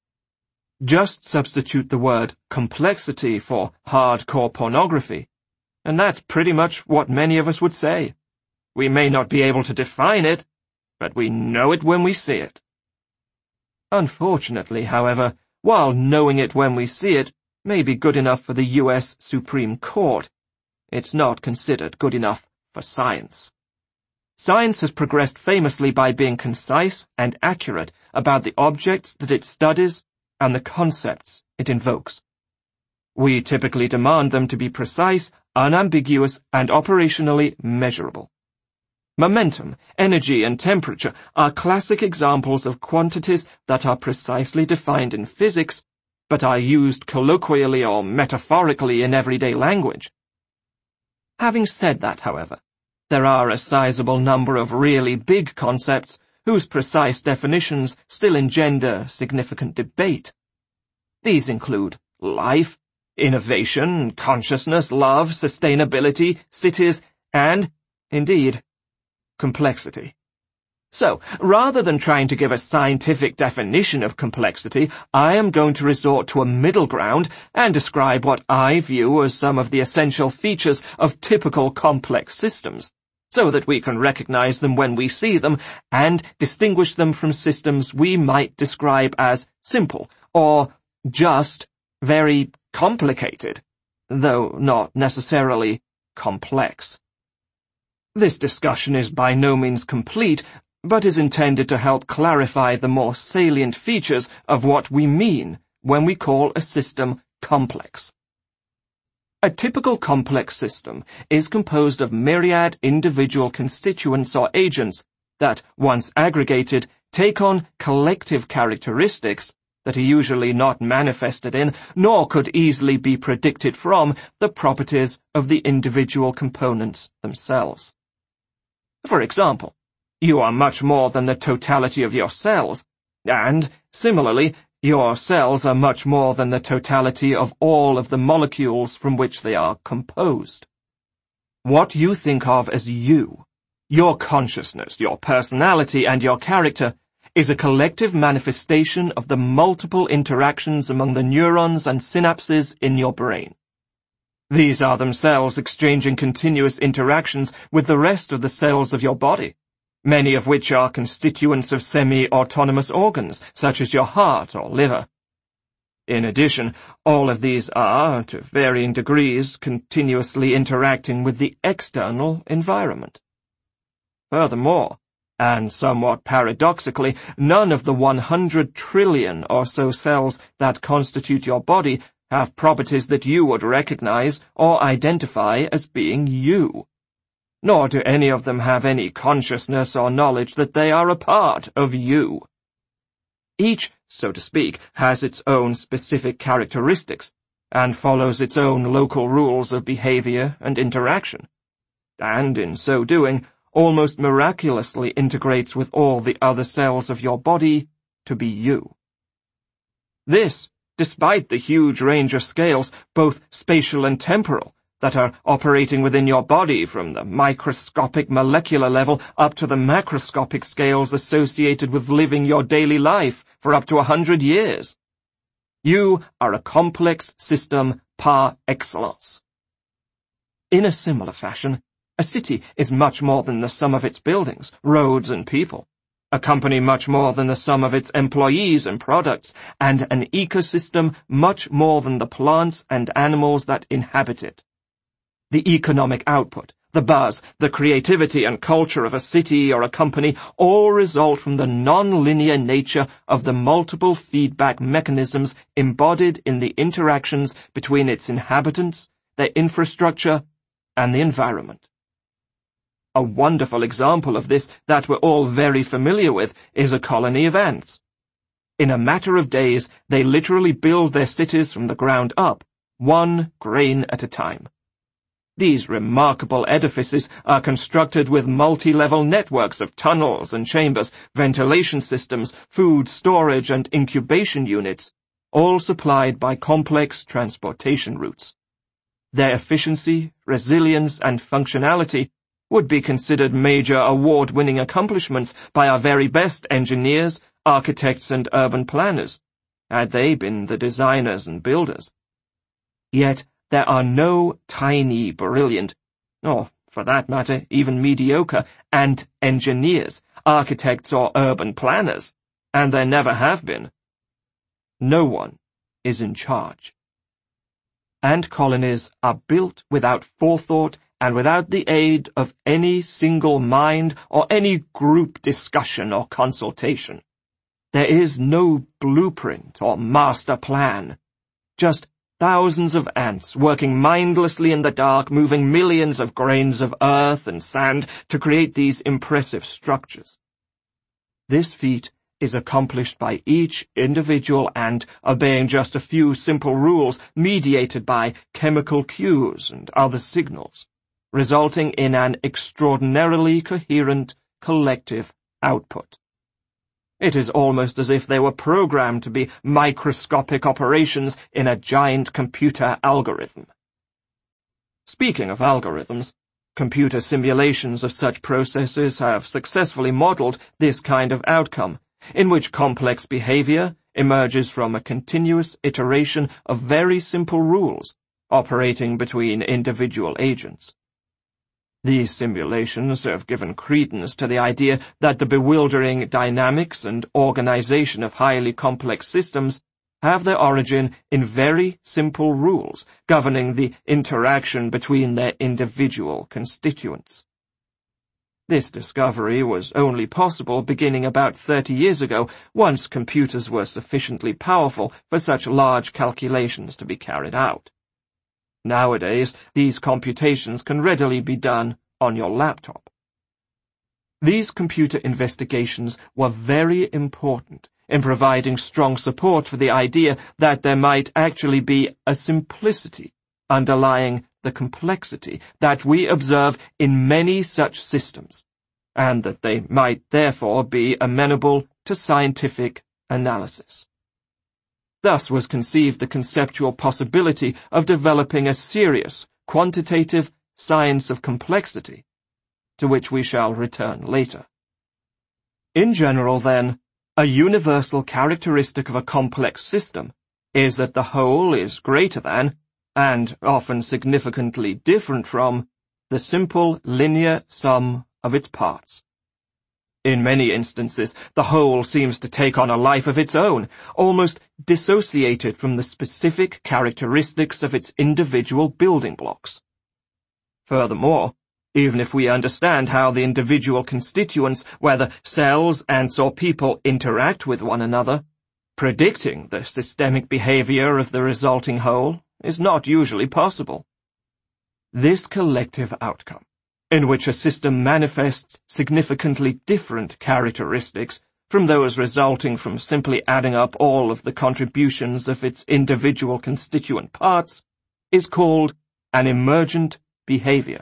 Just substitute the word complexity for hardcore pornography, and that's pretty much what many of us would say. We may not be able to define it, but we know it when we see it. Unfortunately, however, while knowing it when we see it may be good enough for the U S Supreme Court, it's not considered good enough for science. Science has progressed famously by being concise and accurate about the objects that it studies and the concepts it invokes. We typically demand them to be precise, unambiguous, and operationally measurable. Momentum, energy, and temperature are classic examples of quantities that are precisely defined in physics, but are used colloquially or metaphorically in everyday language. Having said that, however, there are a sizable number of really big concepts whose precise definitions still engender significant debate. These include life, innovation, consciousness, love, sustainability, cities, and, indeed, complexity. So, rather than trying to give a scientific definition of complexity, I am going to resort to a middle ground and describe what I view as some of the essential features of typical complex systems, so that we can recognize them when we see them and distinguish them from systems we might describe as simple or just very complicated, though not necessarily complex. This discussion is by no means complete, but is intended to help clarify the more salient features of what we mean when we call a system complex. A typical complex system is composed of myriad individual constituents or agents that, once aggregated, take on collective characteristics that are usually not manifested in, nor could easily be predicted from, the properties of the individual components themselves. For example, you are much more than the totality of your cells, and, similarly, your cells are much more than the totality of all of the molecules from which they are composed. What you think of as you, your consciousness, your personality, and your character, is a collective manifestation of the multiple interactions among the neurons and synapses in your brain. These are themselves exchanging continuous interactions with the rest of the cells of your body, many of which are constituents of semi-autonomous organs, such as your heart or liver. In addition, all of these are, to varying degrees, continuously interacting with the external environment. Furthermore, and somewhat paradoxically, none of the one hundred trillion or so cells that constitute your body have properties that you would recognize or identify as being you. Nor do any of them have any consciousness or knowledge that they are a part of you. Each, so to speak, has its own specific characteristics, and follows its own local rules of behavior and interaction, and in so doing, almost miraculously integrates with all the other cells of your body to be you. This, despite the huge range of scales, both spatial and temporal, that are operating within your body from the microscopic molecular level up to the macroscopic scales associated with living your daily life for up to a hundred years. You are a complex system par excellence. In a similar fashion, a city is much more than the sum of its buildings, roads, and people. A company much more than the sum of its employees and products, and an ecosystem much more than the plants and animals that inhabit it. The economic output, the buzz, the creativity and culture of a city or a company all result from the non-linear nature of the multiple feedback mechanisms embodied in the interactions between its inhabitants, their infrastructure, and the environment. A wonderful example of this that we're all very familiar with is a colony of ants. In a matter of days, they literally build their cities from the ground up, one grain at a time. These remarkable edifices are constructed with multi-level networks of tunnels and chambers, ventilation systems, food storage and incubation units, all supplied by complex transportation routes. Their efficiency, resilience, and functionality would be considered major award-winning accomplishments by our very best engineers, architects, and urban planners, had they been the designers and builders. Yet there are no tiny, brilliant, or, for that matter, even mediocre, ant engineers, architects, or urban planners, and there never have been. No one is in charge. Ant colonies are built without forethought and without the aid of any single mind or any group discussion or consultation. There is no blueprint or master plan, just thousands of ants working mindlessly in the dark, moving millions of grains of earth and sand to create these impressive structures. This feat is accomplished by each individual ant obeying just a few simple rules mediated by chemical cues and other signals, resulting in an extraordinarily coherent collective output. It is almost as if they were programmed to be microscopic operations in a giant computer algorithm. Speaking of algorithms, computer simulations of such processes have successfully modeled this kind of outcome, in which complex behavior emerges from a continuous iteration of very simple rules operating between individual agents. These simulations have given credence to the idea that the bewildering dynamics and organization of highly complex systems have their origin in very simple rules governing the interaction between their individual constituents. This discovery was only possible beginning about thirty years ago, once computers were sufficiently powerful for such large calculations to be carried out. Nowadays, these computations can readily be done on your laptop. These computer investigations were very important in providing strong support for the idea that there might actually be a simplicity underlying the complexity that we observe in many such systems, and that they might therefore be amenable to scientific analysis. Thus was conceived the conceptual possibility of developing a serious, quantitative science of complexity, to which we shall return later. In general, then, a universal characteristic of a complex system is that the whole is greater than, and often significantly different from, the simple linear sum of its parts. In many instances, the whole seems to take on a life of its own, almost dissociated from the specific characteristics of its individual building blocks. Furthermore, even if we understand how the individual constituents, whether cells, ants, or people, interact with one another, predicting the systemic behavior of the resulting whole is not usually possible. This collective outcome, in which a system manifests significantly different characteristics from those resulting from simply adding up all of the contributions of its individual constituent parts, is called an emergent behavior.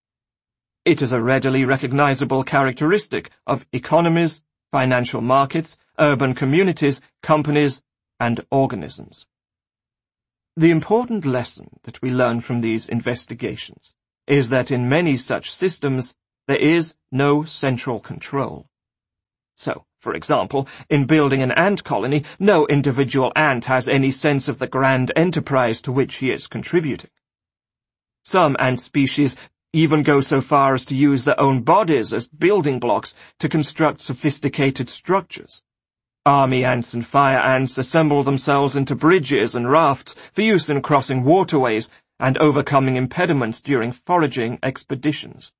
It is a readily recognizable characteristic of economies, financial markets, urban communities, companies, and organisms. The important lesson that we learn from these investigations is that in many such systems there is no central control. So, for example, in building an ant colony, no individual ant has any sense of the grand enterprise to which he is contributing. Some ant species even go so far as to use their own bodies as building blocks to construct sophisticated structures. Army ants and fire ants assemble themselves into bridges and rafts for use in crossing waterways, and overcoming impediments during foraging expeditions.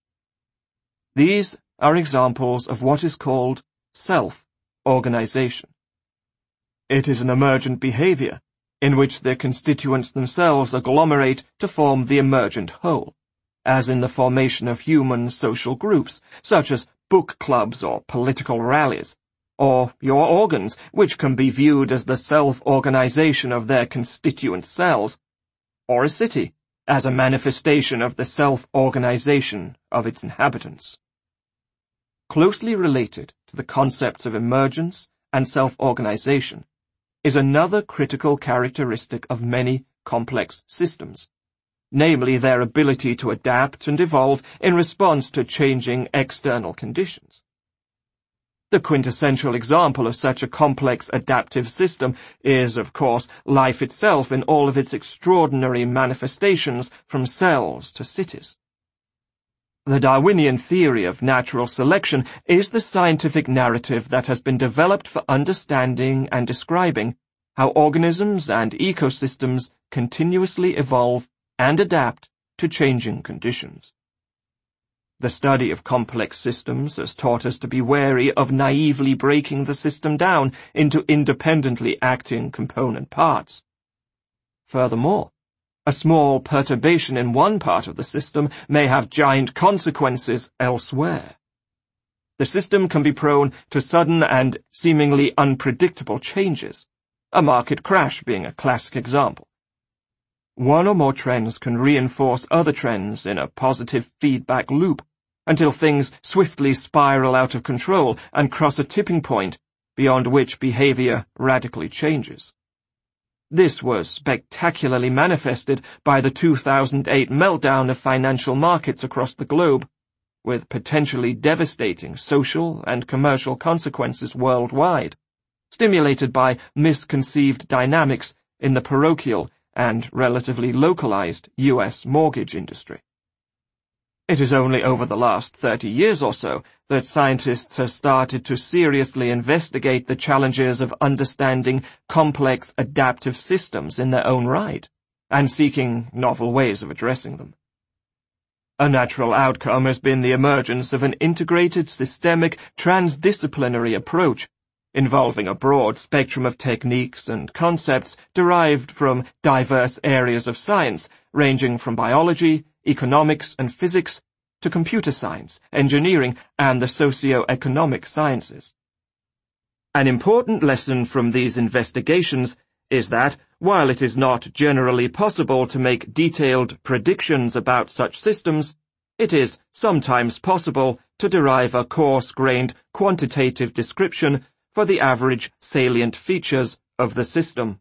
These are examples of what is called self-organization. It is an emergent behavior in which the constituents themselves agglomerate to form the emergent whole, as in the formation of human social groups, such as book clubs or political rallies, or your organs, which can be viewed as the self-organization of their constituent cells, or a city, as a manifestation of the self-organization of its inhabitants. Closely related to the concepts of emergence and self-organization is another critical characteristic of many complex systems, namely their ability to adapt and evolve in response to changing external conditions. The quintessential example of such a complex adaptive system is, of course, life itself in all of its extraordinary manifestations from cells to cities. The Darwinian theory of natural selection is the scientific narrative that has been developed for understanding and describing how organisms and ecosystems continuously evolve and adapt to changing conditions. The study of complex systems has taught us to be wary of naively breaking the system down into independently acting component parts. Furthermore, a small perturbation in one part of the system may have giant consequences elsewhere. The system can be prone to sudden and seemingly unpredictable changes, a market crash being a classic example. One or more trends can reinforce other trends in a positive feedback loop until things swiftly spiral out of control and cross a tipping point beyond which behavior radically changes. This was spectacularly manifested by the two thousand eight meltdown of financial markets across the globe, with potentially devastating social and commercial consequences worldwide, stimulated by misconceived dynamics in the parochial and relatively localized U S mortgage industry. It is only over the last thirty years or so that scientists have started to seriously investigate the challenges of understanding complex adaptive systems in their own right, and seeking novel ways of addressing them. A natural outcome has been the emergence of an integrated, systemic, transdisciplinary approach, involving a broad spectrum of techniques and concepts derived from diverse areas of science, ranging from biology, economics and physics, to computer science, engineering, and the socio-economic sciences. An important lesson from these investigations is that, while it is not generally possible to make detailed predictions about such systems, it is sometimes possible to derive a coarse-grained quantitative description for the average salient features of the system.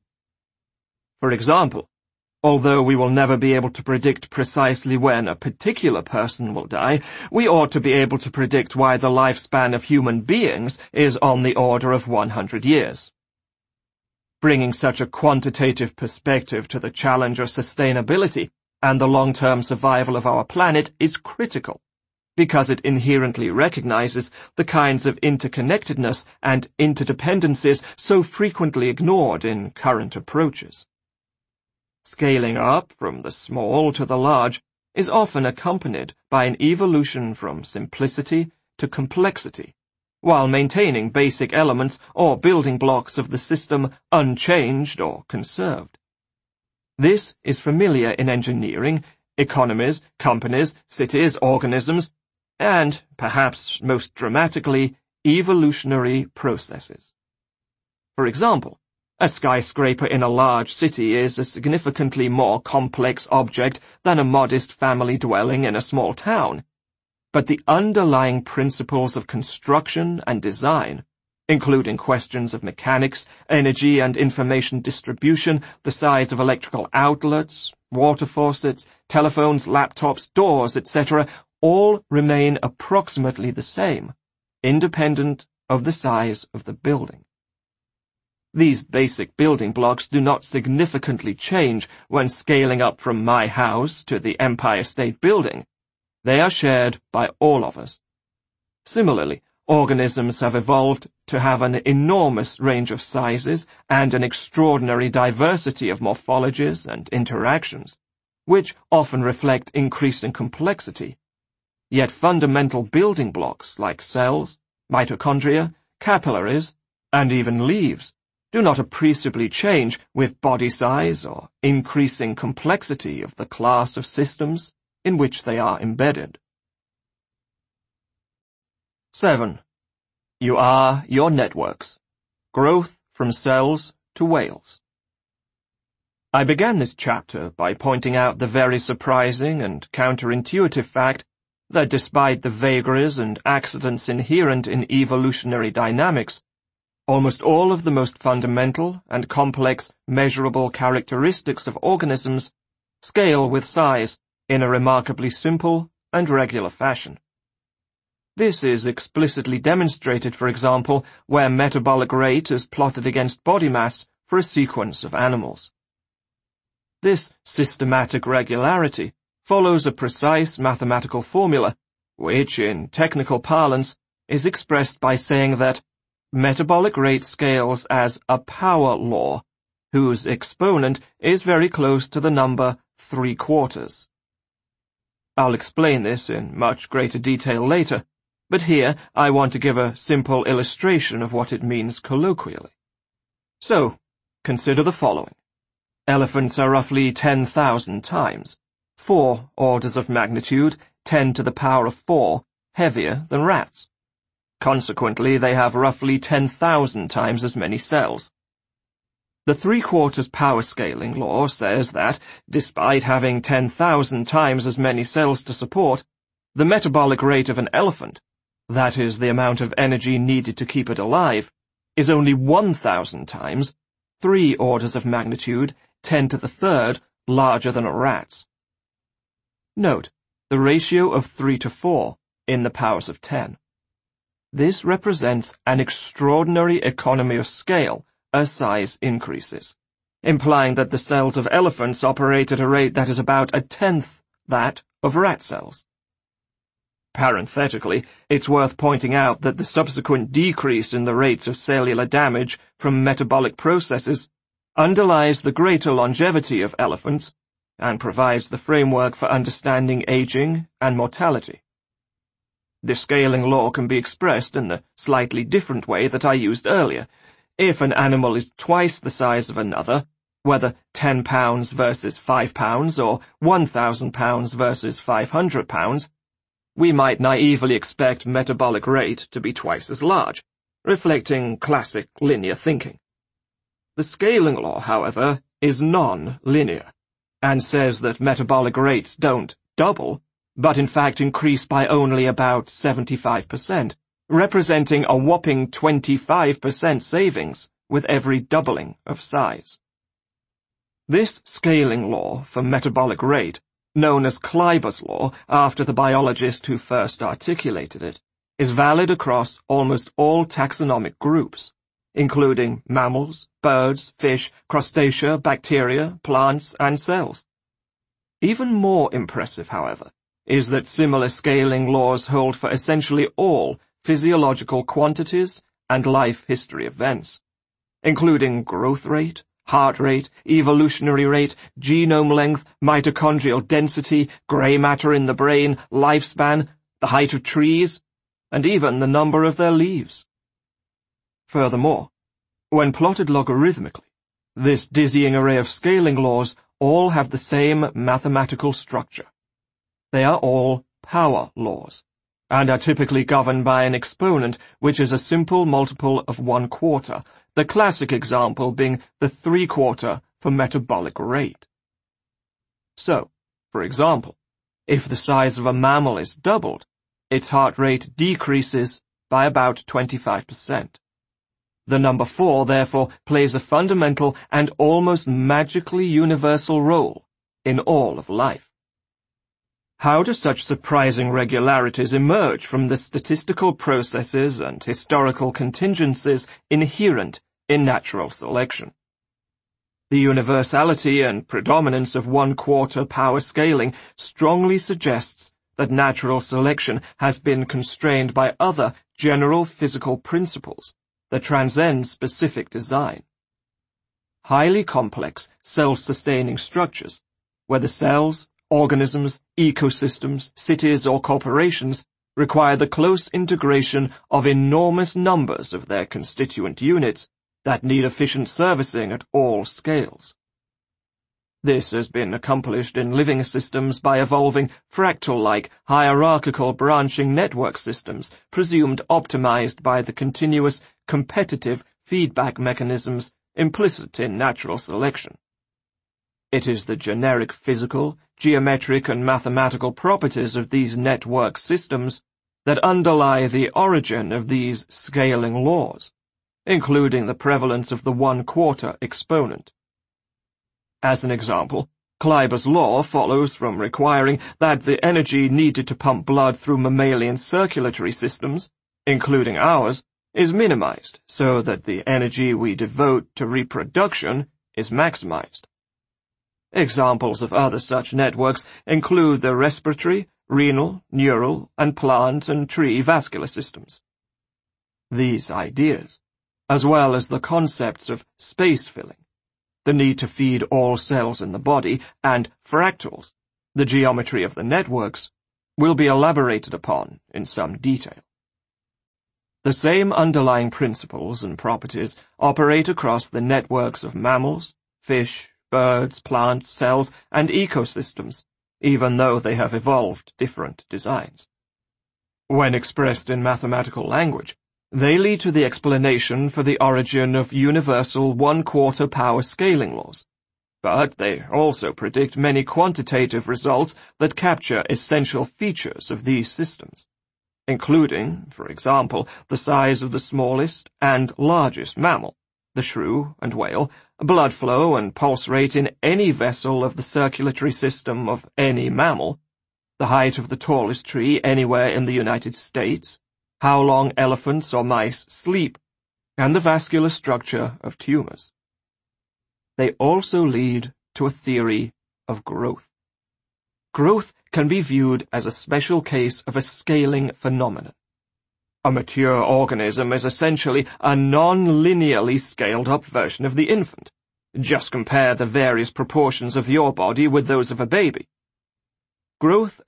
For example, although we will never be able to predict precisely when a particular person will die, we ought to be able to predict why the lifespan of human beings is on the order of one hundred years. Bringing such a quantitative perspective to the challenge of sustainability and the long-term survival of our planet is critical, because it inherently recognizes the kinds of interconnectedness and interdependencies so frequently ignored in current approaches. Scaling up from the small to the large is often accompanied by an evolution from simplicity to complexity, while maintaining basic elements or building blocks of the system unchanged or conserved. This is familiar in engineering, economies, companies, cities, organisms, and, perhaps most dramatically, evolutionary processes. For example, a skyscraper in a large city is a significantly more complex object than a modest family dwelling in a small town, but the underlying principles of construction and design, including questions of mechanics, energy and information distribution, the size of electrical outlets, water faucets, telephones, laptops, doors, et cetera, all remain approximately the same, independent of the size of the building. These basic building blocks do not significantly change when scaling up from my house to the Empire State Building. They are shared by all of us. Similarly, organisms have evolved to have an enormous range of sizes and an extraordinary diversity of morphologies and interactions, which often reflect increasing complexity. Yet fundamental building blocks like cells, mitochondria, capillaries, and even leaves do not appreciably change with body size or increasing complexity of the class of systems in which they are embedded. seven. You are your networks. Growth from cells to whales. I began this chapter by pointing out the very surprising and counterintuitive fact that despite the vagaries and accidents inherent in evolutionary dynamics, almost all of the most fundamental and complex measurable characteristics of organisms scale with size in a remarkably simple and regular fashion. This is explicitly demonstrated, for example, where metabolic rate is plotted against body mass for a sequence of animals. This systematic regularity follows a precise mathematical formula, which, in technical parlance, is expressed by saying that metabolic rate scales as a power law, whose exponent is very close to the number three quarters. I'll explain this in much greater detail later, but here I want to give a simple illustration of what it means colloquially. So, consider the following. Elephants are roughly ten thousand times, four orders of magnitude, ten to the power of four, heavier than rats. Consequently, they have roughly ten thousand times as many cells. The three-quarters power scaling law says that, despite having ten thousand times as many cells to support, the metabolic rate of an elephant, that is the amount of energy needed to keep it alive, is only one thousand times, three orders of magnitude, ten to the third, larger than a rat's. Note the ratio of three to four in the powers of ten. This represents an extraordinary economy of scale as size increases, implying that the cells of elephants operate at a rate that is about a tenth that of rat cells. Parenthetically, it's worth pointing out that the subsequent decrease in the rates of cellular damage from metabolic processes underlies the greater longevity of elephants and provides the framework for understanding aging and mortality. The scaling law can be expressed in the slightly different way that I used earlier. If an animal is twice the size of another, whether ten pounds versus five pounds or one thousand pounds versus five hundred pounds, we might naively expect metabolic rate to be twice as large, reflecting classic linear thinking. The scaling law, however, is non-linear, and says that metabolic rates don't double, but in fact increase by only about seventy-five percent, representing a whopping twenty-five percent savings with every doubling of size. This scaling law for metabolic rate, known as Kleiber's law after the biologist who first articulated it, is valid across almost all taxonomic groups, including mammals, birds, fish, crustacea, bacteria, plants, and cells. Even more impressive, however, is that similar scaling laws hold for essentially all physiological quantities and life history events, including growth rate, heart rate, evolutionary rate, genome length, mitochondrial density, gray matter in the brain, lifespan, the height of trees, and even the number of their leaves. Furthermore, when plotted logarithmically, this dizzying array of scaling laws all have the same mathematical structure. They are all power laws, and are typically governed by an exponent which is a simple multiple of one quarter, the classic example being the three-quarter for metabolic rate. So, for example, if the size of a mammal is doubled, its heart rate decreases by about twenty-five percent. The number four, therefore, plays a fundamental and almost magically universal role in all of life. How do such surprising regularities emerge from the statistical processes and historical contingencies inherent in natural selection? The universality and predominance of one-quarter power scaling strongly suggests that natural selection has been constrained by other general physical principles that transcend specific design. Highly complex, self-sustaining structures, whether cells, organisms, ecosystems, cities, or corporations, require the close integration of enormous numbers of their constituent units that need efficient servicing at all scales. This has been accomplished in living systems by evolving fractal-like, hierarchical branching network systems, presumed optimized by the continuous, competitive feedback mechanisms implicit in natural selection. It is the generic physical, geometric, and mathematical properties of these network systems that underlie the origin of these scaling laws, including the prevalence of the one-quarter exponent. As an example, Kleiber's law follows from requiring that the energy needed to pump blood through mammalian circulatory systems, including ours, is minimized so that the energy we devote to reproduction is maximized. Examples of other such networks include the respiratory, renal, neural, and plant and tree vascular systems. These ideas, as well as the concepts of space filling, the need to feed all cells in the body, and fractals, the geometry of the networks, will be elaborated upon in some detail. The same underlying principles and properties operate across the networks of mammals, fish, birds, plants, cells, and ecosystems, even though they have evolved different designs. When expressed in mathematical language, they lead to the explanation for the origin of universal one-quarter power scaling laws, but they also predict many quantitative results that capture essential features of these systems, including, for example, the size of the smallest and largest mammal, the shrew and whale, blood flow and pulse rate in any vessel of the circulatory system of any mammal, the height of the tallest tree anywhere in the United States, how long elephants or mice sleep, and the vascular structure of tumors. They also lead to a theory of growth. Growth can be viewed as a special case of a scaling phenomenon. A mature organism is essentially a non-linearly scaled-up version of the infant. Just compare the various proportions of your body with those of a baby. Growth